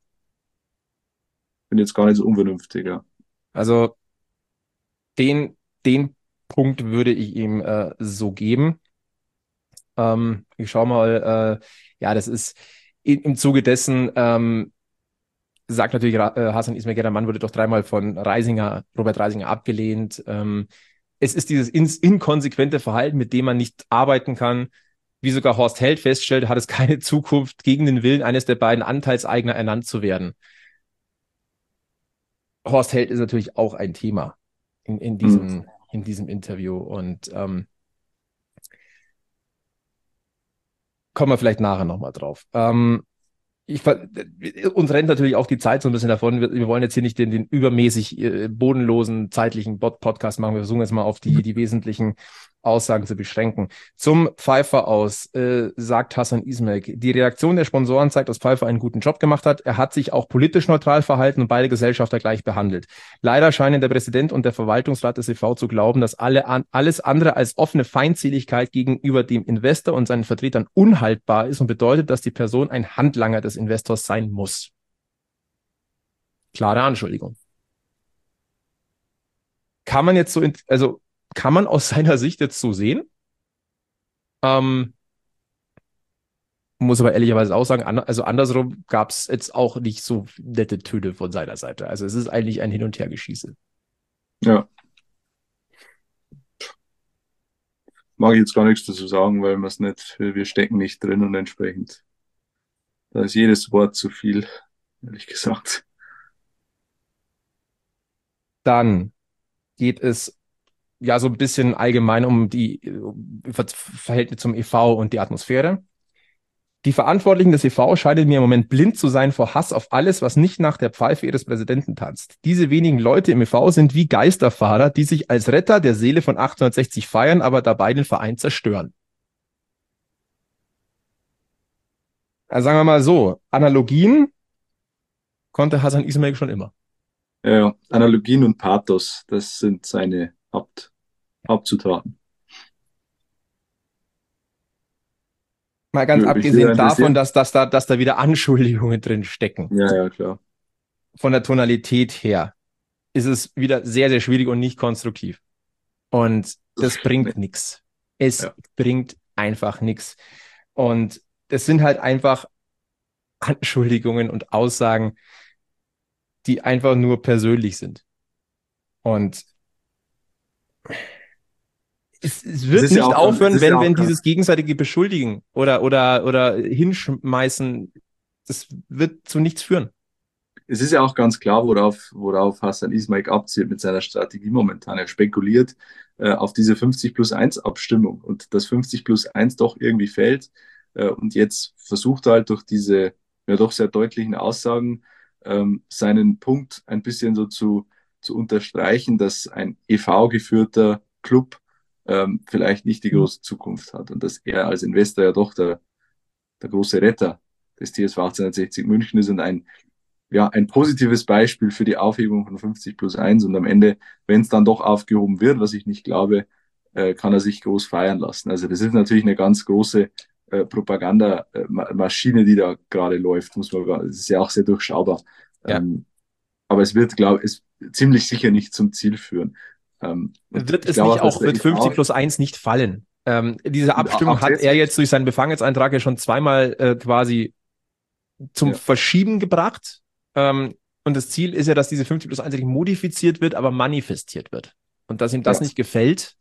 bin jetzt gar nicht so unvernünftig, ja. Also den Punkt würde ich ihm so geben. Ich schau mal, das ist im Zuge dessen, sagt natürlich Hasan Ismail, der Mann wurde doch 3-mal von Robert Reisinger abgelehnt. Es ist dieses inkonsequente Verhalten, mit dem man nicht arbeiten kann. Wie sogar Horst Held feststellt, hat es keine Zukunft, gegen den Willen eines der beiden Anteilseigner ernannt zu werden. Horst Held ist natürlich auch ein Thema in diesem Interview. Und kommen wir vielleicht nachher nochmal drauf. Uns rennt natürlich auch die Zeit so ein bisschen davon. Wir wollen jetzt hier nicht den übermäßig bodenlosen zeitlichen Podcast machen. Wir versuchen jetzt mal auf die wesentlichen Aussagen zu beschränken. Zum Pfeiffer aus, sagt Hasan Ismail: Die Reaktion der Sponsoren zeigt, dass Pfeiffer einen guten Job gemacht hat. Er hat sich auch politisch neutral verhalten und beide Gesellschafter gleich behandelt. Leider scheinen der Präsident und der Verwaltungsrat des e.V. zu glauben, dass alles andere als offene Feindseligkeit gegenüber dem Investor und seinen Vertretern unhaltbar ist und bedeutet, dass die Person ein Handlanger des Investors sein muss. Klare Anschuldigung. Kann man jetzt kann man aus seiner Sicht jetzt so sehen? muss aber ehrlicherweise auch sagen, also andersrum gab es jetzt auch nicht so nette Töne von seiner Seite. Also es ist eigentlich ein Hin- und Hergeschieße. Ja, mag ich jetzt gar nichts dazu sagen, weil wir stecken nicht drin und entsprechend, da ist jedes Wort zu viel, ehrlich gesagt. Dann geht es ja so ein bisschen allgemein um die Verhältnisse zum EV und die Atmosphäre. Die Verantwortlichen des EV scheinen mir im Moment blind zu sein vor Hass auf alles, was nicht nach der Pfeife ihres Präsidenten tanzt. Diese wenigen Leute im EV sind wie Geisterfahrer, die sich als Retter der Seele von 1860 feiern, aber dabei den Verein zerstören. Also sagen wir mal so, Analogien konnte Hasan Ismail schon immer. Ja, Analogien und Pathos, das sind seine Hauptzutaten. Mal ganz Mich würde abgesehen davon, interessieren. dass da wieder Anschuldigungen drin stecken. Ja, ja, klar. Von der Tonalität her ist es wieder sehr, sehr schwierig und nicht konstruktiv. Und das Nee. bringt nichts. Es Ja. bringt einfach nichts. Und das sind halt einfach Anschuldigungen und Aussagen, die einfach nur persönlich sind. Und es Es wird ist ja nicht auch, es aufhören, ist ja auch wenn dieses gegenseitige Beschuldigen oder Hinschmeißen, das wird zu nichts führen. es ist ja auch ganz klar, worauf Hassan Ismail abzielt mit seiner Strategie momentan. Er spekuliert auf diese 50+1 Abstimmung und dass 50+1 doch irgendwie fällt. Und jetzt versucht er halt durch diese ja doch sehr deutlichen Aussagen seinen Punkt ein bisschen so zu unterstreichen, dass ein EV-geführter Club vielleicht nicht die große Zukunft hat und dass er als Investor ja doch der große Retter des TSV 1860 München ist und ein positives Beispiel für die Aufhebung von 50+1. Und am Ende, wenn es dann doch aufgehoben wird, was ich nicht glaube, kann er sich groß feiern lassen. Also das ist natürlich eine ganz große Propagandamaschine, die da gerade läuft, es ist ja auch sehr durchschaubar. Ja. Aber es wird, glaube ich, ziemlich sicher nicht zum Ziel führen. Und Wird ich es glaube nicht auch, dass auch, der wird 50 EV plus 1 nicht fallen. Diese Abstimmung auch hat er deswegen, jetzt durch seinen Befangenseintrag ja schon zweimal quasi zum ja, Verschieben gebracht. Und das Ziel ist ja, dass diese 50+1 nicht modifiziert wird, aber manifestiert wird. Und dass ihm das ja. nicht gefällt,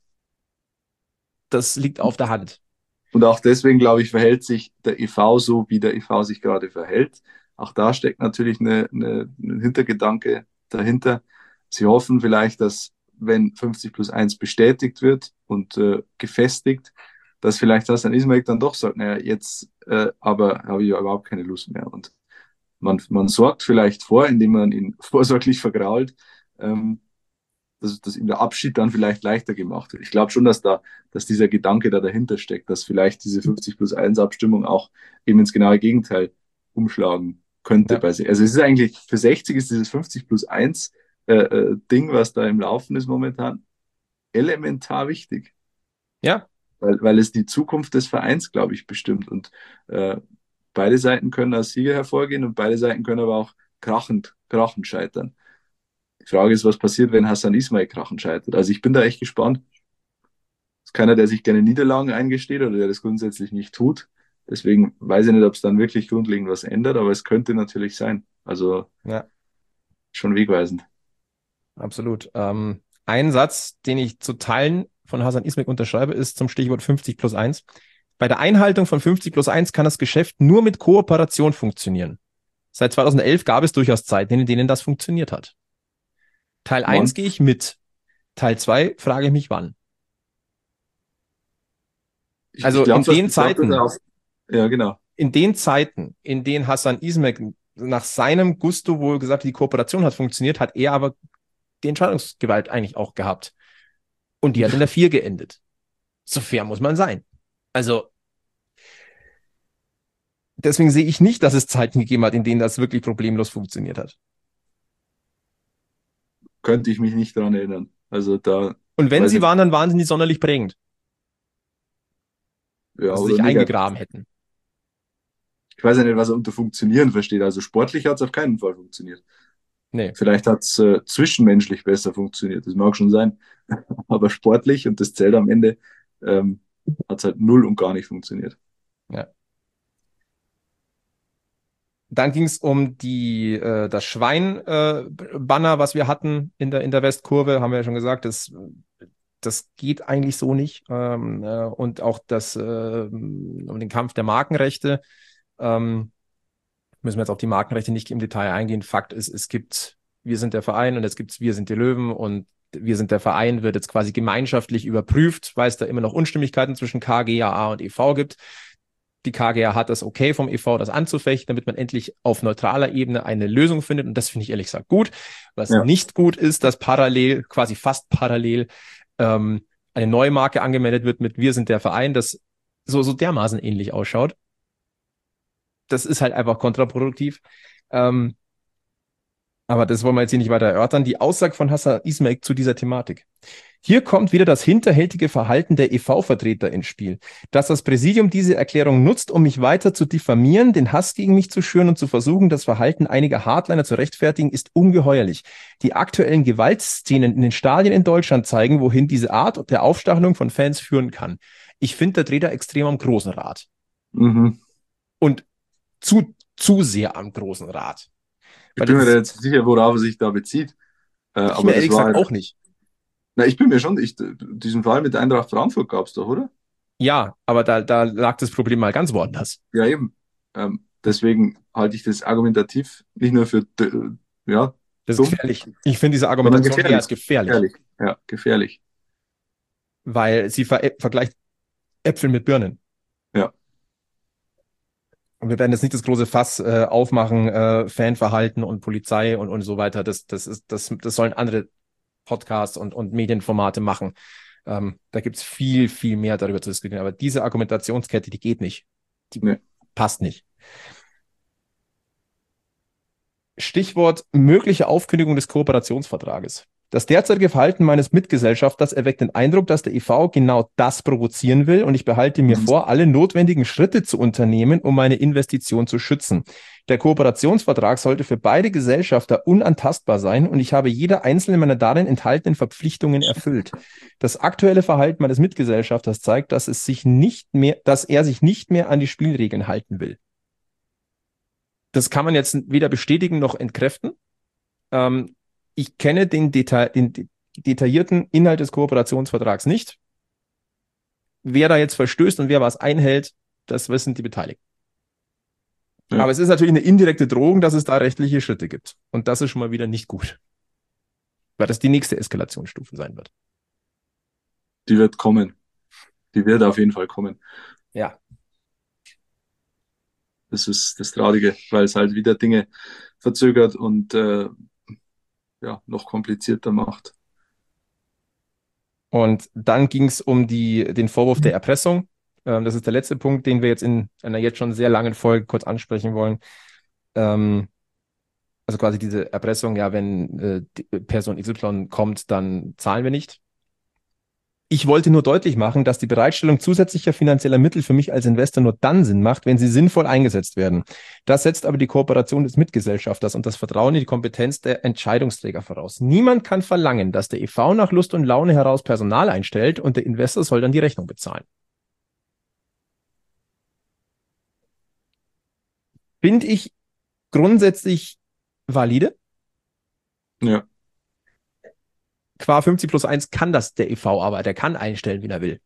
das liegt auf der Hand. Und auch deswegen, glaube ich, verhält sich der EV so, wie der EV sich gerade verhält. Auch da steckt natürlich ein Hintergedanke dahinter. Sie hoffen vielleicht, dass wenn 50+1 bestätigt wird und gefestigt, dass vielleicht Hassan Ismail dann doch sagt, naja, jetzt aber habe ich ja überhaupt keine Lust mehr. Und man sorgt vielleicht vor, indem man ihn vorsorglich vergrault, ähm, dass ihm der Abschied dann vielleicht leichter gemacht wird. Ich glaube schon, dass dieser Gedanke da dahinter steckt, dass vielleicht diese 50+1 Abstimmung auch eben ins genaue Gegenteil umschlagen könnte Ja. bei sich. Also es ist eigentlich, für 60 ist dieses 50+1 Ding, was da im Laufen ist momentan, elementar wichtig, Ja, weil es die Zukunft des Vereins, glaube ich, bestimmt. Und äh, beide Seiten können als Sieger hervorgehen und beide Seiten können aber auch krachend scheitern. Die Frage ist, was passiert, wenn Hassan Ismail krachend scheitert. Also ich bin da echt gespannt. Ist keiner, der sich gerne Niederlagen eingesteht oder der das grundsätzlich nicht tut. Deswegen weiß ich nicht, ob es dann wirklich grundlegend was ändert, aber es könnte natürlich sein. Also ja, schon wegweisend. absolut. Ein Satz, den ich zu Teilen von Hasan Ismail unterschreibe, ist zum Stichwort 50+1. Bei der Einhaltung von 50+1 kann das Geschäft nur mit Kooperation funktionieren. Seit 2011 gab es durchaus Zeiten, in denen das funktioniert hat. Teil 1 Wann? gehe ich mit. Teil 2 frage ich mich wann. Ich Also glaube, ich glaub, dass er auf. Ja, genau. in den Zeiten, in denen Hasan Ismail nach seinem Gusto wohl gesagt, die Kooperation hat funktioniert, hat er aber die Entscheidungsgewalt eigentlich auch gehabt. Und die hat in der 4 geendet. So fair muss man sein. Also deswegen sehe ich nicht, dass es Zeiten gegeben hat, in denen das wirklich problemlos funktioniert hat. Könnte ich mich nicht daran erinnern. Also da Und wenn weiß sie ich, waren, dann waren sie nicht sonderlich prägend, ja, dass sie oder sich negativ. eingegraben hätten. Ich weiß ja nicht, was er unter Funktionieren versteht. Also sportlich hat es auf keinen Fall funktioniert. Nee, Vielleicht hat es zwischenmenschlich besser funktioniert. Das mag schon sein. Aber sportlich, und das zählt am Ende, hat es halt null und gar nicht funktioniert. ja. Dann ging es um das Schwein-Banner, was wir hatten in der Westkurve, haben wir ja schon gesagt, das geht eigentlich so nicht. Und auch um den Kampf der Markenrechte. Müssen wir jetzt auf die Markenrechte nicht im Detail eingehen. Fakt ist, wir sind der Verein und jetzt gibt es wir sind die Löwen und wir sind der Verein wird jetzt quasi gemeinschaftlich überprüft, weil es da immer noch Unstimmigkeiten zwischen KGaA und e.V. gibt. Die KGaA hat das okay vom e.V., das anzufechten, damit man endlich auf neutraler Ebene eine Lösung findet. Und das finde ich ehrlich gesagt gut. Was nicht gut ist, dass quasi fast parallel, eine neue Marke angemeldet wird mit Wir sind der Verein, das so dermaßen ähnlich ausschaut. Das ist halt einfach kontraproduktiv. Aber das wollen wir jetzt hier nicht weiter erörtern. Die Aussage von Hassan Ismail zu dieser Thematik. Hier kommt wieder das hinterhältige Verhalten der e.V.-Vertreter ins Spiel. Dass das Präsidium diese Erklärung nutzt, um mich weiter zu diffamieren, den Hass gegen mich zu schüren und zu versuchen, das Verhalten einiger Hardliner zu rechtfertigen, ist ungeheuerlich. Die aktuellen Gewaltszenen in den Stadien in Deutschland zeigen, wohin diese Art der Aufstachelung von Fans führen kann. Ich finde, der dreht da extrem am großen Rad. Mhm. Und zu sehr am großen Rad. Ich bin mir da jetzt sicher, worauf er sich da bezieht. Ich mir ehrlich gesagt auch nicht. Na, ich bin mir schon, diesen Fall mit Eintracht Frankfurt gab es doch, oder? Ja, aber da lag das Problem mal ganz woanders. Ja, eben. Deswegen halte ich das argumentativ nicht nur für, ja, das ist dumm, gefährlich. Ich finde diese Argumentation eher als gefährlich. Ja, gefährlich. Weil sie vergleicht Äpfel mit Birnen. Ja. Und wir werden jetzt nicht das große Fass aufmachen, Fanverhalten und Polizei und so weiter. Das sollen andere Podcasts und Medienformate machen. Da gibt es viel, viel mehr darüber zu diskutieren. Aber diese Argumentationskette, die geht nicht. Die passt nicht. Stichwort mögliche Aufkündigung des Kooperationsvertrages. Das derzeitige Verhalten meines Mitgesellschafters erweckt den Eindruck, dass der e.V. genau das provozieren will und ich behalte mir vor, alle notwendigen Schritte zu unternehmen, um meine Investition zu schützen. Der Kooperationsvertrag sollte für beide Gesellschafter unantastbar sein und ich habe jede einzelne meiner darin enthaltenen Verpflichtungen erfüllt. Das aktuelle Verhalten meines Mitgesellschafters zeigt, dass er sich nicht mehr an die Spielregeln halten will. Das kann man jetzt weder bestätigen noch entkräften. Ich kenne den detaillierten Inhalt des Kooperationsvertrags nicht. Wer da jetzt verstößt und wer was einhält, das wissen die Beteiligten. Ja. Aber es ist natürlich eine indirekte Drohung, dass es da rechtliche Schritte gibt. Und das ist schon mal wieder nicht gut. Weil das die nächste Eskalationsstufe sein wird. Die wird kommen. Die wird auf jeden Fall kommen. Ja. Das ist das Traurige, weil es halt wieder Dinge verzögert und noch komplizierter macht. Und dann ging es um den Vorwurf der Erpressung. Das ist der letzte Punkt, den wir jetzt in einer jetzt schon sehr langen Folge kurz ansprechen wollen. Also quasi diese Erpressung, ja, wenn Person XY kommt, dann zahlen wir nicht. Ich wollte nur deutlich machen, dass die Bereitstellung zusätzlicher finanzieller Mittel für mich als Investor nur dann Sinn macht, wenn sie sinnvoll eingesetzt werden. Das setzt aber die Kooperation des Mitgesellschafters und das Vertrauen in die Kompetenz der Entscheidungsträger voraus. Niemand kann verlangen, dass der e.V. nach Lust und Laune heraus Personal einstellt und der Investor soll dann die Rechnung bezahlen. Finde ich grundsätzlich valide. Ja. Qua 50+1 kann das der e.V., aber der kann einstellen, wie er will.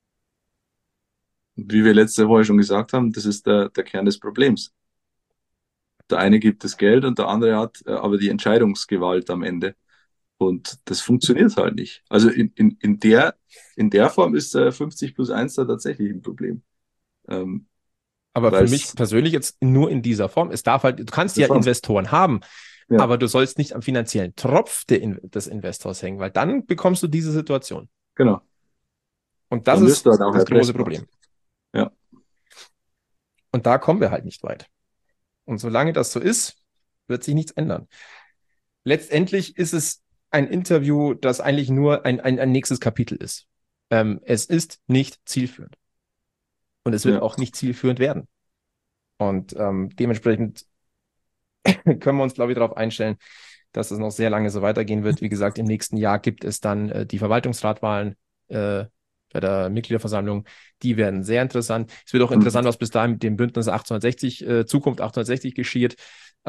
Wie wir letzte Woche schon gesagt haben, das ist der Kern des Problems. Der eine gibt das Geld und der andere hat aber die Entscheidungsgewalt am Ende. Und das funktioniert halt nicht. Also in der Form ist 50+1 da tatsächlich ein Problem. Aber für mich persönlich jetzt nur in dieser Form. Es darf halt, du kannst ja Investoren haben, ja, aber du sollst nicht am finanziellen Tropf des Investors hängen, weil dann bekommst du diese Situation. Genau. Und das ist das große Problem. Ja. Und da kommen wir halt nicht weit. Und solange das so ist, wird sich nichts ändern. Letztendlich ist es ein Interview, das eigentlich nur ein nächstes Kapitel ist. Es ist nicht zielführend. Und es wird auch nicht zielführend werden. Und dementsprechend können wir uns, glaube ich, darauf einstellen, dass es noch sehr lange so weitergehen wird. Wie gesagt, im nächsten Jahr gibt es dann die Verwaltungsratwahlen. bei der Mitgliederversammlung. Die werden sehr interessant. Es wird auch interessant, was bis dahin mit dem Bündnis 1860, Zukunft 1860 geschieht.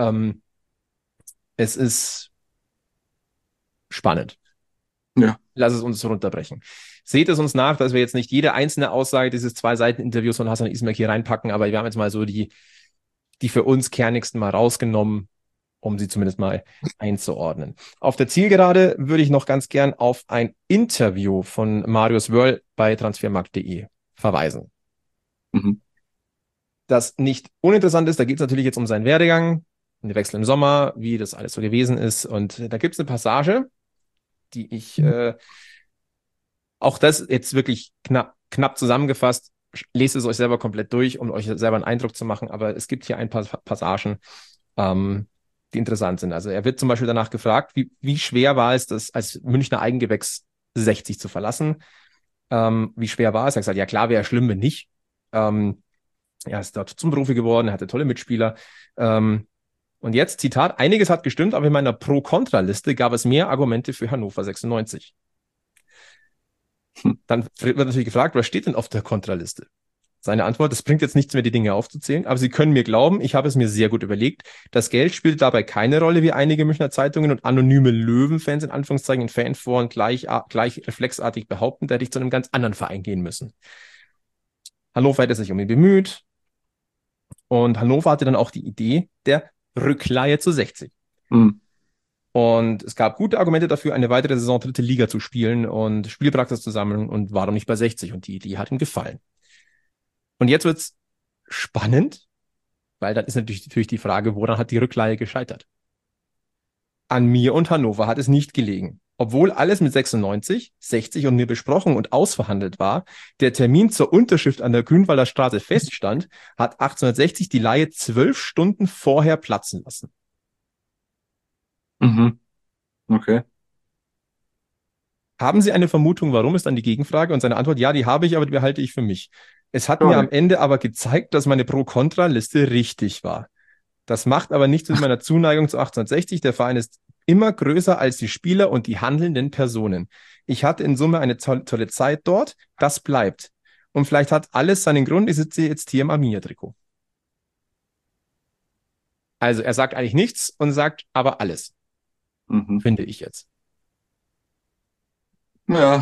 Es ist spannend. Ja. Lass es uns runterbrechen. Seht es uns nach, dass wir jetzt nicht jede einzelne Aussage dieses 2-Seiten-Interviews von Hasan Ismail hier reinpacken, aber wir haben jetzt mal so die für uns kernigsten mal rausgenommen, um sie zumindest mal einzuordnen. Auf der Zielgerade würde ich noch ganz gern auf ein Interview von Marius Wörl bei transfermarkt.de verweisen. Das nicht uninteressant ist, da geht es natürlich jetzt um seinen Werdegang, den Wechsel im Sommer, wie das alles so gewesen ist. Und da gibt es eine Passage, die ich auch das jetzt wirklich knapp zusammengefasst, lest es euch selber komplett durch, um euch selber einen Eindruck zu machen, aber es gibt hier ein paar Passagen, die interessant sind. Also er wird zum Beispiel danach gefragt, wie schwer war es, das als Münchner Eigengewächs 60 zu verlassen? Wie schwer war es? Er hat gesagt, ja klar, wäre schlimm, wenn nicht. Er ist dort zum Profi geworden, er hatte tolle Mitspieler. Und jetzt, Zitat, einiges hat gestimmt, aber in meiner Pro-Kontra-Liste gab es mehr Argumente für Hannover 96. Dann wird natürlich gefragt, was steht denn auf der Kontraliste? Seine Antwort, es bringt jetzt nichts mehr, die Dinge aufzuzählen, aber Sie können mir glauben, ich habe es mir sehr gut überlegt. Das Geld spielt dabei keine Rolle, wie einige Münchner Zeitungen und anonyme Löwenfans in Anführungszeichen in Fanforen gleich reflexartig behaupten, da hätte ich zu einem ganz anderen Verein gehen müssen. Hannover hätte sich um ihn bemüht und Hannover hatte dann auch die Idee der Rückleihe zu 60. Und es gab gute Argumente dafür, eine weitere Saison dritte Liga zu spielen und Spielpraxis zu sammeln und warum nicht bei 60? Und die Idee hat ihm gefallen. Und jetzt wird's spannend, weil dann ist natürlich die Frage, woran hat die Rückleihe gescheitert? An mir und Hannover hat es nicht gelegen. Obwohl alles mit 96, 60 und mir besprochen und ausverhandelt war, der Termin zur Unterschrift an der Grünwalder Straße feststand, hat 1860 die Leihe 12 Stunden vorher platzen lassen. Okay. Haben Sie eine Vermutung, warum, ist dann die Gegenfrage? Und seine Antwort, ja, die habe ich, aber die behalte ich für mich. Es hat mir am Ende aber gezeigt, dass meine Pro-Kontra-Liste richtig war. Das macht aber nichts mit meiner Zuneigung zu 1860. Der Verein ist immer größer als die Spieler und die handelnden Personen. Ich hatte in Summe eine tolle Zeit dort. Das bleibt. Und vielleicht hat alles seinen Grund. Ich sitze jetzt hier im Arminia-Trikot. Also er sagt eigentlich nichts und sagt aber alles. Finde ich jetzt. Ja.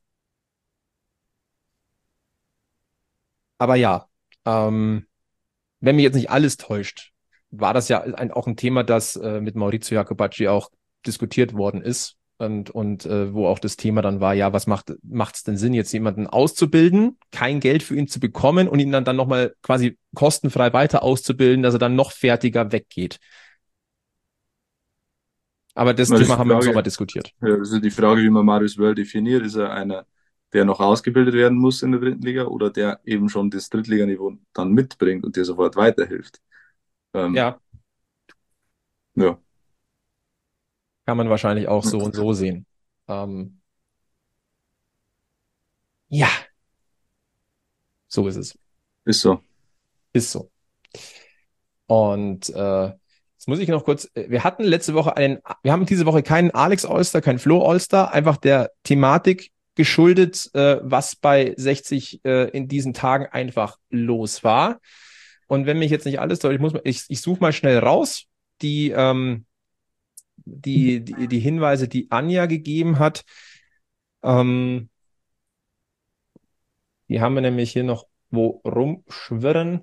Aber ja, wenn mich jetzt nicht alles täuscht, war das ja auch ein Thema, das mit Maurizio Jacobacci auch diskutiert worden ist und wo auch das Thema dann war, ja, was macht es denn Sinn, jetzt jemanden auszubilden, kein Geld für ihn zu bekommen und ihn dann nochmal quasi kostenfrei weiter auszubilden, dass er dann noch fertiger weggeht. Aber das Thema haben wir im Sommer diskutiert. Ja, das ist die Frage, wie man Marius Wörl definiert. Ist er einer, der noch ausgebildet werden muss in der dritten Liga oder der eben schon das Drittliganiveau dann mitbringt und dir sofort weiterhilft? Ja. Ja. Kann man wahrscheinlich auch so und so sehen. Ja. So ist es. Ist so. Ist so. Und jetzt muss ich noch kurz, wir hatten diese Woche keinen Alex Allstar, keinen Flo Allstar, einfach der Thematik geschuldet, was bei 60 in diesen Tagen einfach los war. Und wenn mich jetzt nicht alles täuscht, ich suche mal schnell raus, die Hinweise, die Anja gegeben hat. Die haben wir nämlich hier noch wo rumschwirren.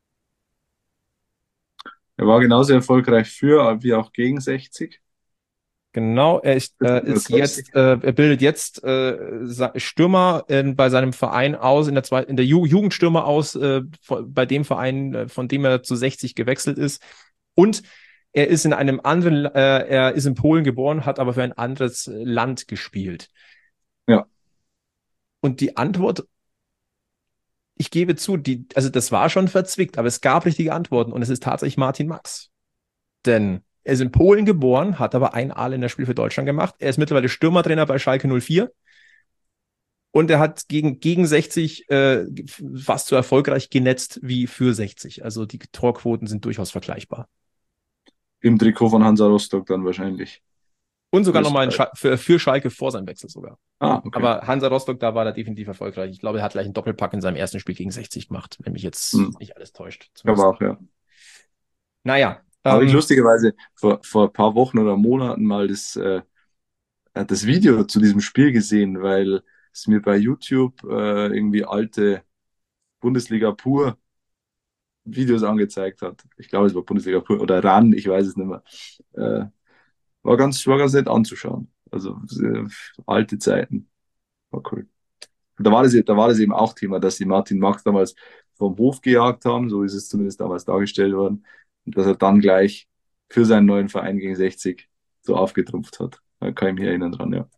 Er war genauso erfolgreich für wie auch gegen 60. Genau, er bildet jetzt Stürmer bei seinem Verein aus, in der Jugendstürmer aus, bei dem Verein, von dem er zu 60 gewechselt ist. Und er ist in einem anderen, er ist in Polen geboren, hat aber für ein anderes Land gespielt. Ja. Und die Antwort, ich gebe zu, also das war schon verzwickt, aber es gab richtige Antworten und es ist tatsächlich Martin Max. Denn er ist in Polen geboren, hat aber ein A-Länderspiel für Deutschland gemacht. Er ist mittlerweile Stürmertrainer bei Schalke 04 und er hat gegen 60 fast so erfolgreich genetzt wie für 60. Also die Torquoten sind durchaus vergleichbar. Im Trikot von Hansa Rostock dann wahrscheinlich. Und sogar nochmal für Schalke vor seinem Wechsel sogar. Okay. Aber Hansa Rostock, da war er definitiv erfolgreich. Ich glaube, er hat gleich einen Doppelpack in seinem ersten Spiel gegen 60 gemacht, wenn mich jetzt nicht alles täuscht. Aber auch, ja. Naja. Habe ich lustigerweise vor ein paar Wochen oder Monaten mal das Video zu diesem Spiel gesehen, weil es mir bei YouTube irgendwie alte Bundesliga Pur Videos angezeigt hat. Ich glaube, es war Bundesliga Pur oder RAN, ich weiß es nicht mehr. War ganz nett anzuschauen. Also alte Zeiten. War cool. Und da war das eben auch Thema, dass sie Martin Max damals vom Hof gejagt haben, so ist es zumindest damals dargestellt worden, und dass er dann gleich für seinen neuen Verein gegen 60 so aufgetrumpft hat. Da kann ich mich erinnern dran, ja.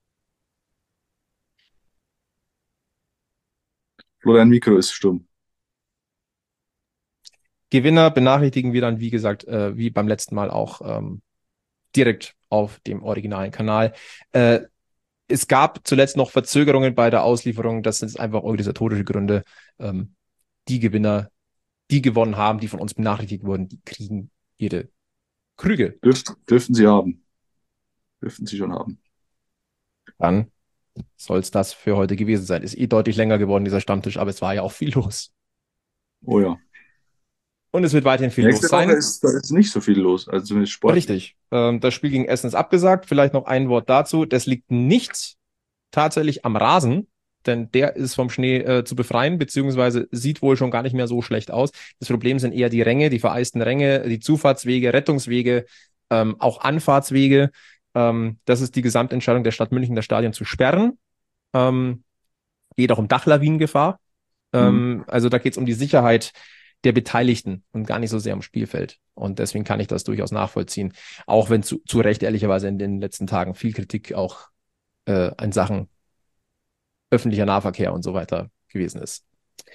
Florian Mikro ist stumm. Gewinner benachrichtigen wir dann, wie gesagt, wie beim letzten Mal auch direkt auf dem originalen Kanal. Es gab zuletzt noch Verzögerungen bei der Auslieferung. Das sind einfach organisatorische Gründe. Die Gewinner, die gewonnen haben, die von uns benachrichtigt wurden, die kriegen ihre Krüge. Dürften sie haben. Dürften sie schon haben. Dann soll es das für heute gewesen sein. Ist deutlich länger geworden, dieser Stammtisch, aber es war ja auch viel los. Oh ja. Und es wird weiterhin viel los sein. Da ist nicht so viel los, also zumindest Sport. Richtig. Das Spiel gegen Essen ist abgesagt. Vielleicht noch ein Wort dazu. Das liegt nicht tatsächlich am Rasen, denn der ist vom Schnee zu befreien, beziehungsweise sieht wohl schon gar nicht mehr so schlecht aus. Das Problem sind eher die Ränge, die vereisten Ränge, die Zufahrtswege, Rettungswege, auch Anfahrtswege. Das ist die Gesamtentscheidung der Stadt München, das Stadion zu sperren. Geht auch um Dachlawinengefahr. Also da geht es um die Sicherheit der Beteiligten und gar nicht so sehr am Spielfeld. Und deswegen kann ich das durchaus nachvollziehen. Auch wenn zu Recht ehrlicherweise in den letzten Tagen viel Kritik auch in Sachen öffentlicher Nahverkehr und so weiter gewesen ist.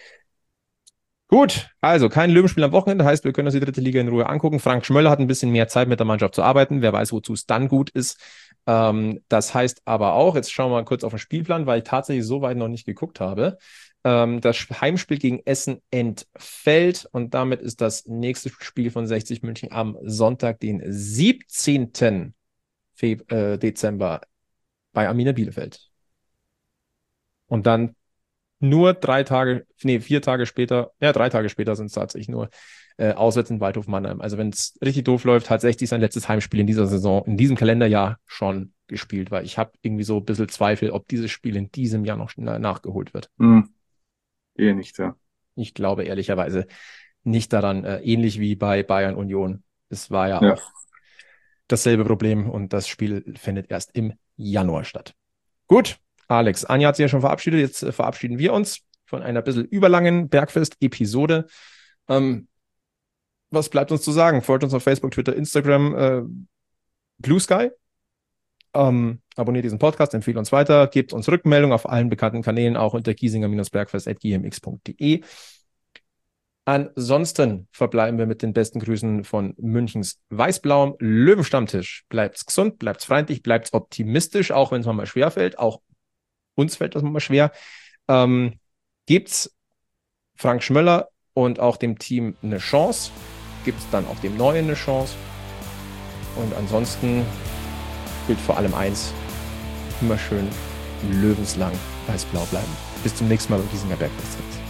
Gut, also kein Löwenspiel am Wochenende, heißt, wir können uns die dritte Liga in Ruhe angucken. Frank Schmöller hat ein bisschen mehr Zeit mit der Mannschaft zu arbeiten. Wer weiß, wozu es dann gut ist. Das heißt aber auch, jetzt schauen wir mal kurz auf den Spielplan, weil ich tatsächlich so weit noch nicht geguckt habe. Das Heimspiel gegen Essen entfällt und damit ist das nächste Spiel von 60 München am Sonntag, den 17. Dezember bei Arminia Bielefeld. Und dann nur 4 Tage später, 3 Tage später sind es tatsächlich nur auswärts in Waldhof Mannheim. Also wenn es richtig doof läuft, hat 60 sein letztes Heimspiel in dieser Saison, in diesem Kalenderjahr schon gespielt, weil ich habe irgendwie so ein bisschen Zweifel, ob dieses Spiel in diesem Jahr noch nachgeholt wird. Eher nicht, ja. Ich glaube ehrlicherweise nicht daran, ähnlich wie bei Bayern Union. Es war ja auch dasselbe Problem und das Spiel findet erst im Januar statt. Gut, Alex, Anja hat sich ja schon verabschiedet, jetzt verabschieden wir uns von einer bisschen überlangen Bergfest-Episode. Was bleibt uns zu sagen? Folgt uns auf Facebook, Twitter, Instagram, Blue Sky. Abonniert diesen Podcast, empfehlt uns weiter, gebt uns Rückmeldung auf allen bekannten Kanälen, auch unter giesinger-bergfest@gmx.de. Ansonsten verbleiben wir mit den besten Grüßen von Münchens Weißblauem Löwenstammtisch. Bleibt's gesund, bleibt's freundlich, bleibt's optimistisch, auch wenn es manchmal schwer fällt. Auch uns fällt das manchmal schwer. Gebt's Frank Schmöller und auch dem Team eine Chance. Gibt's dann auch dem Neuen eine Chance. Und ansonsten gilt vor allem eins: immer schön löwenslang weiß-blau bleiben. Bis zum nächsten Mal beim Giesinger Bergfest.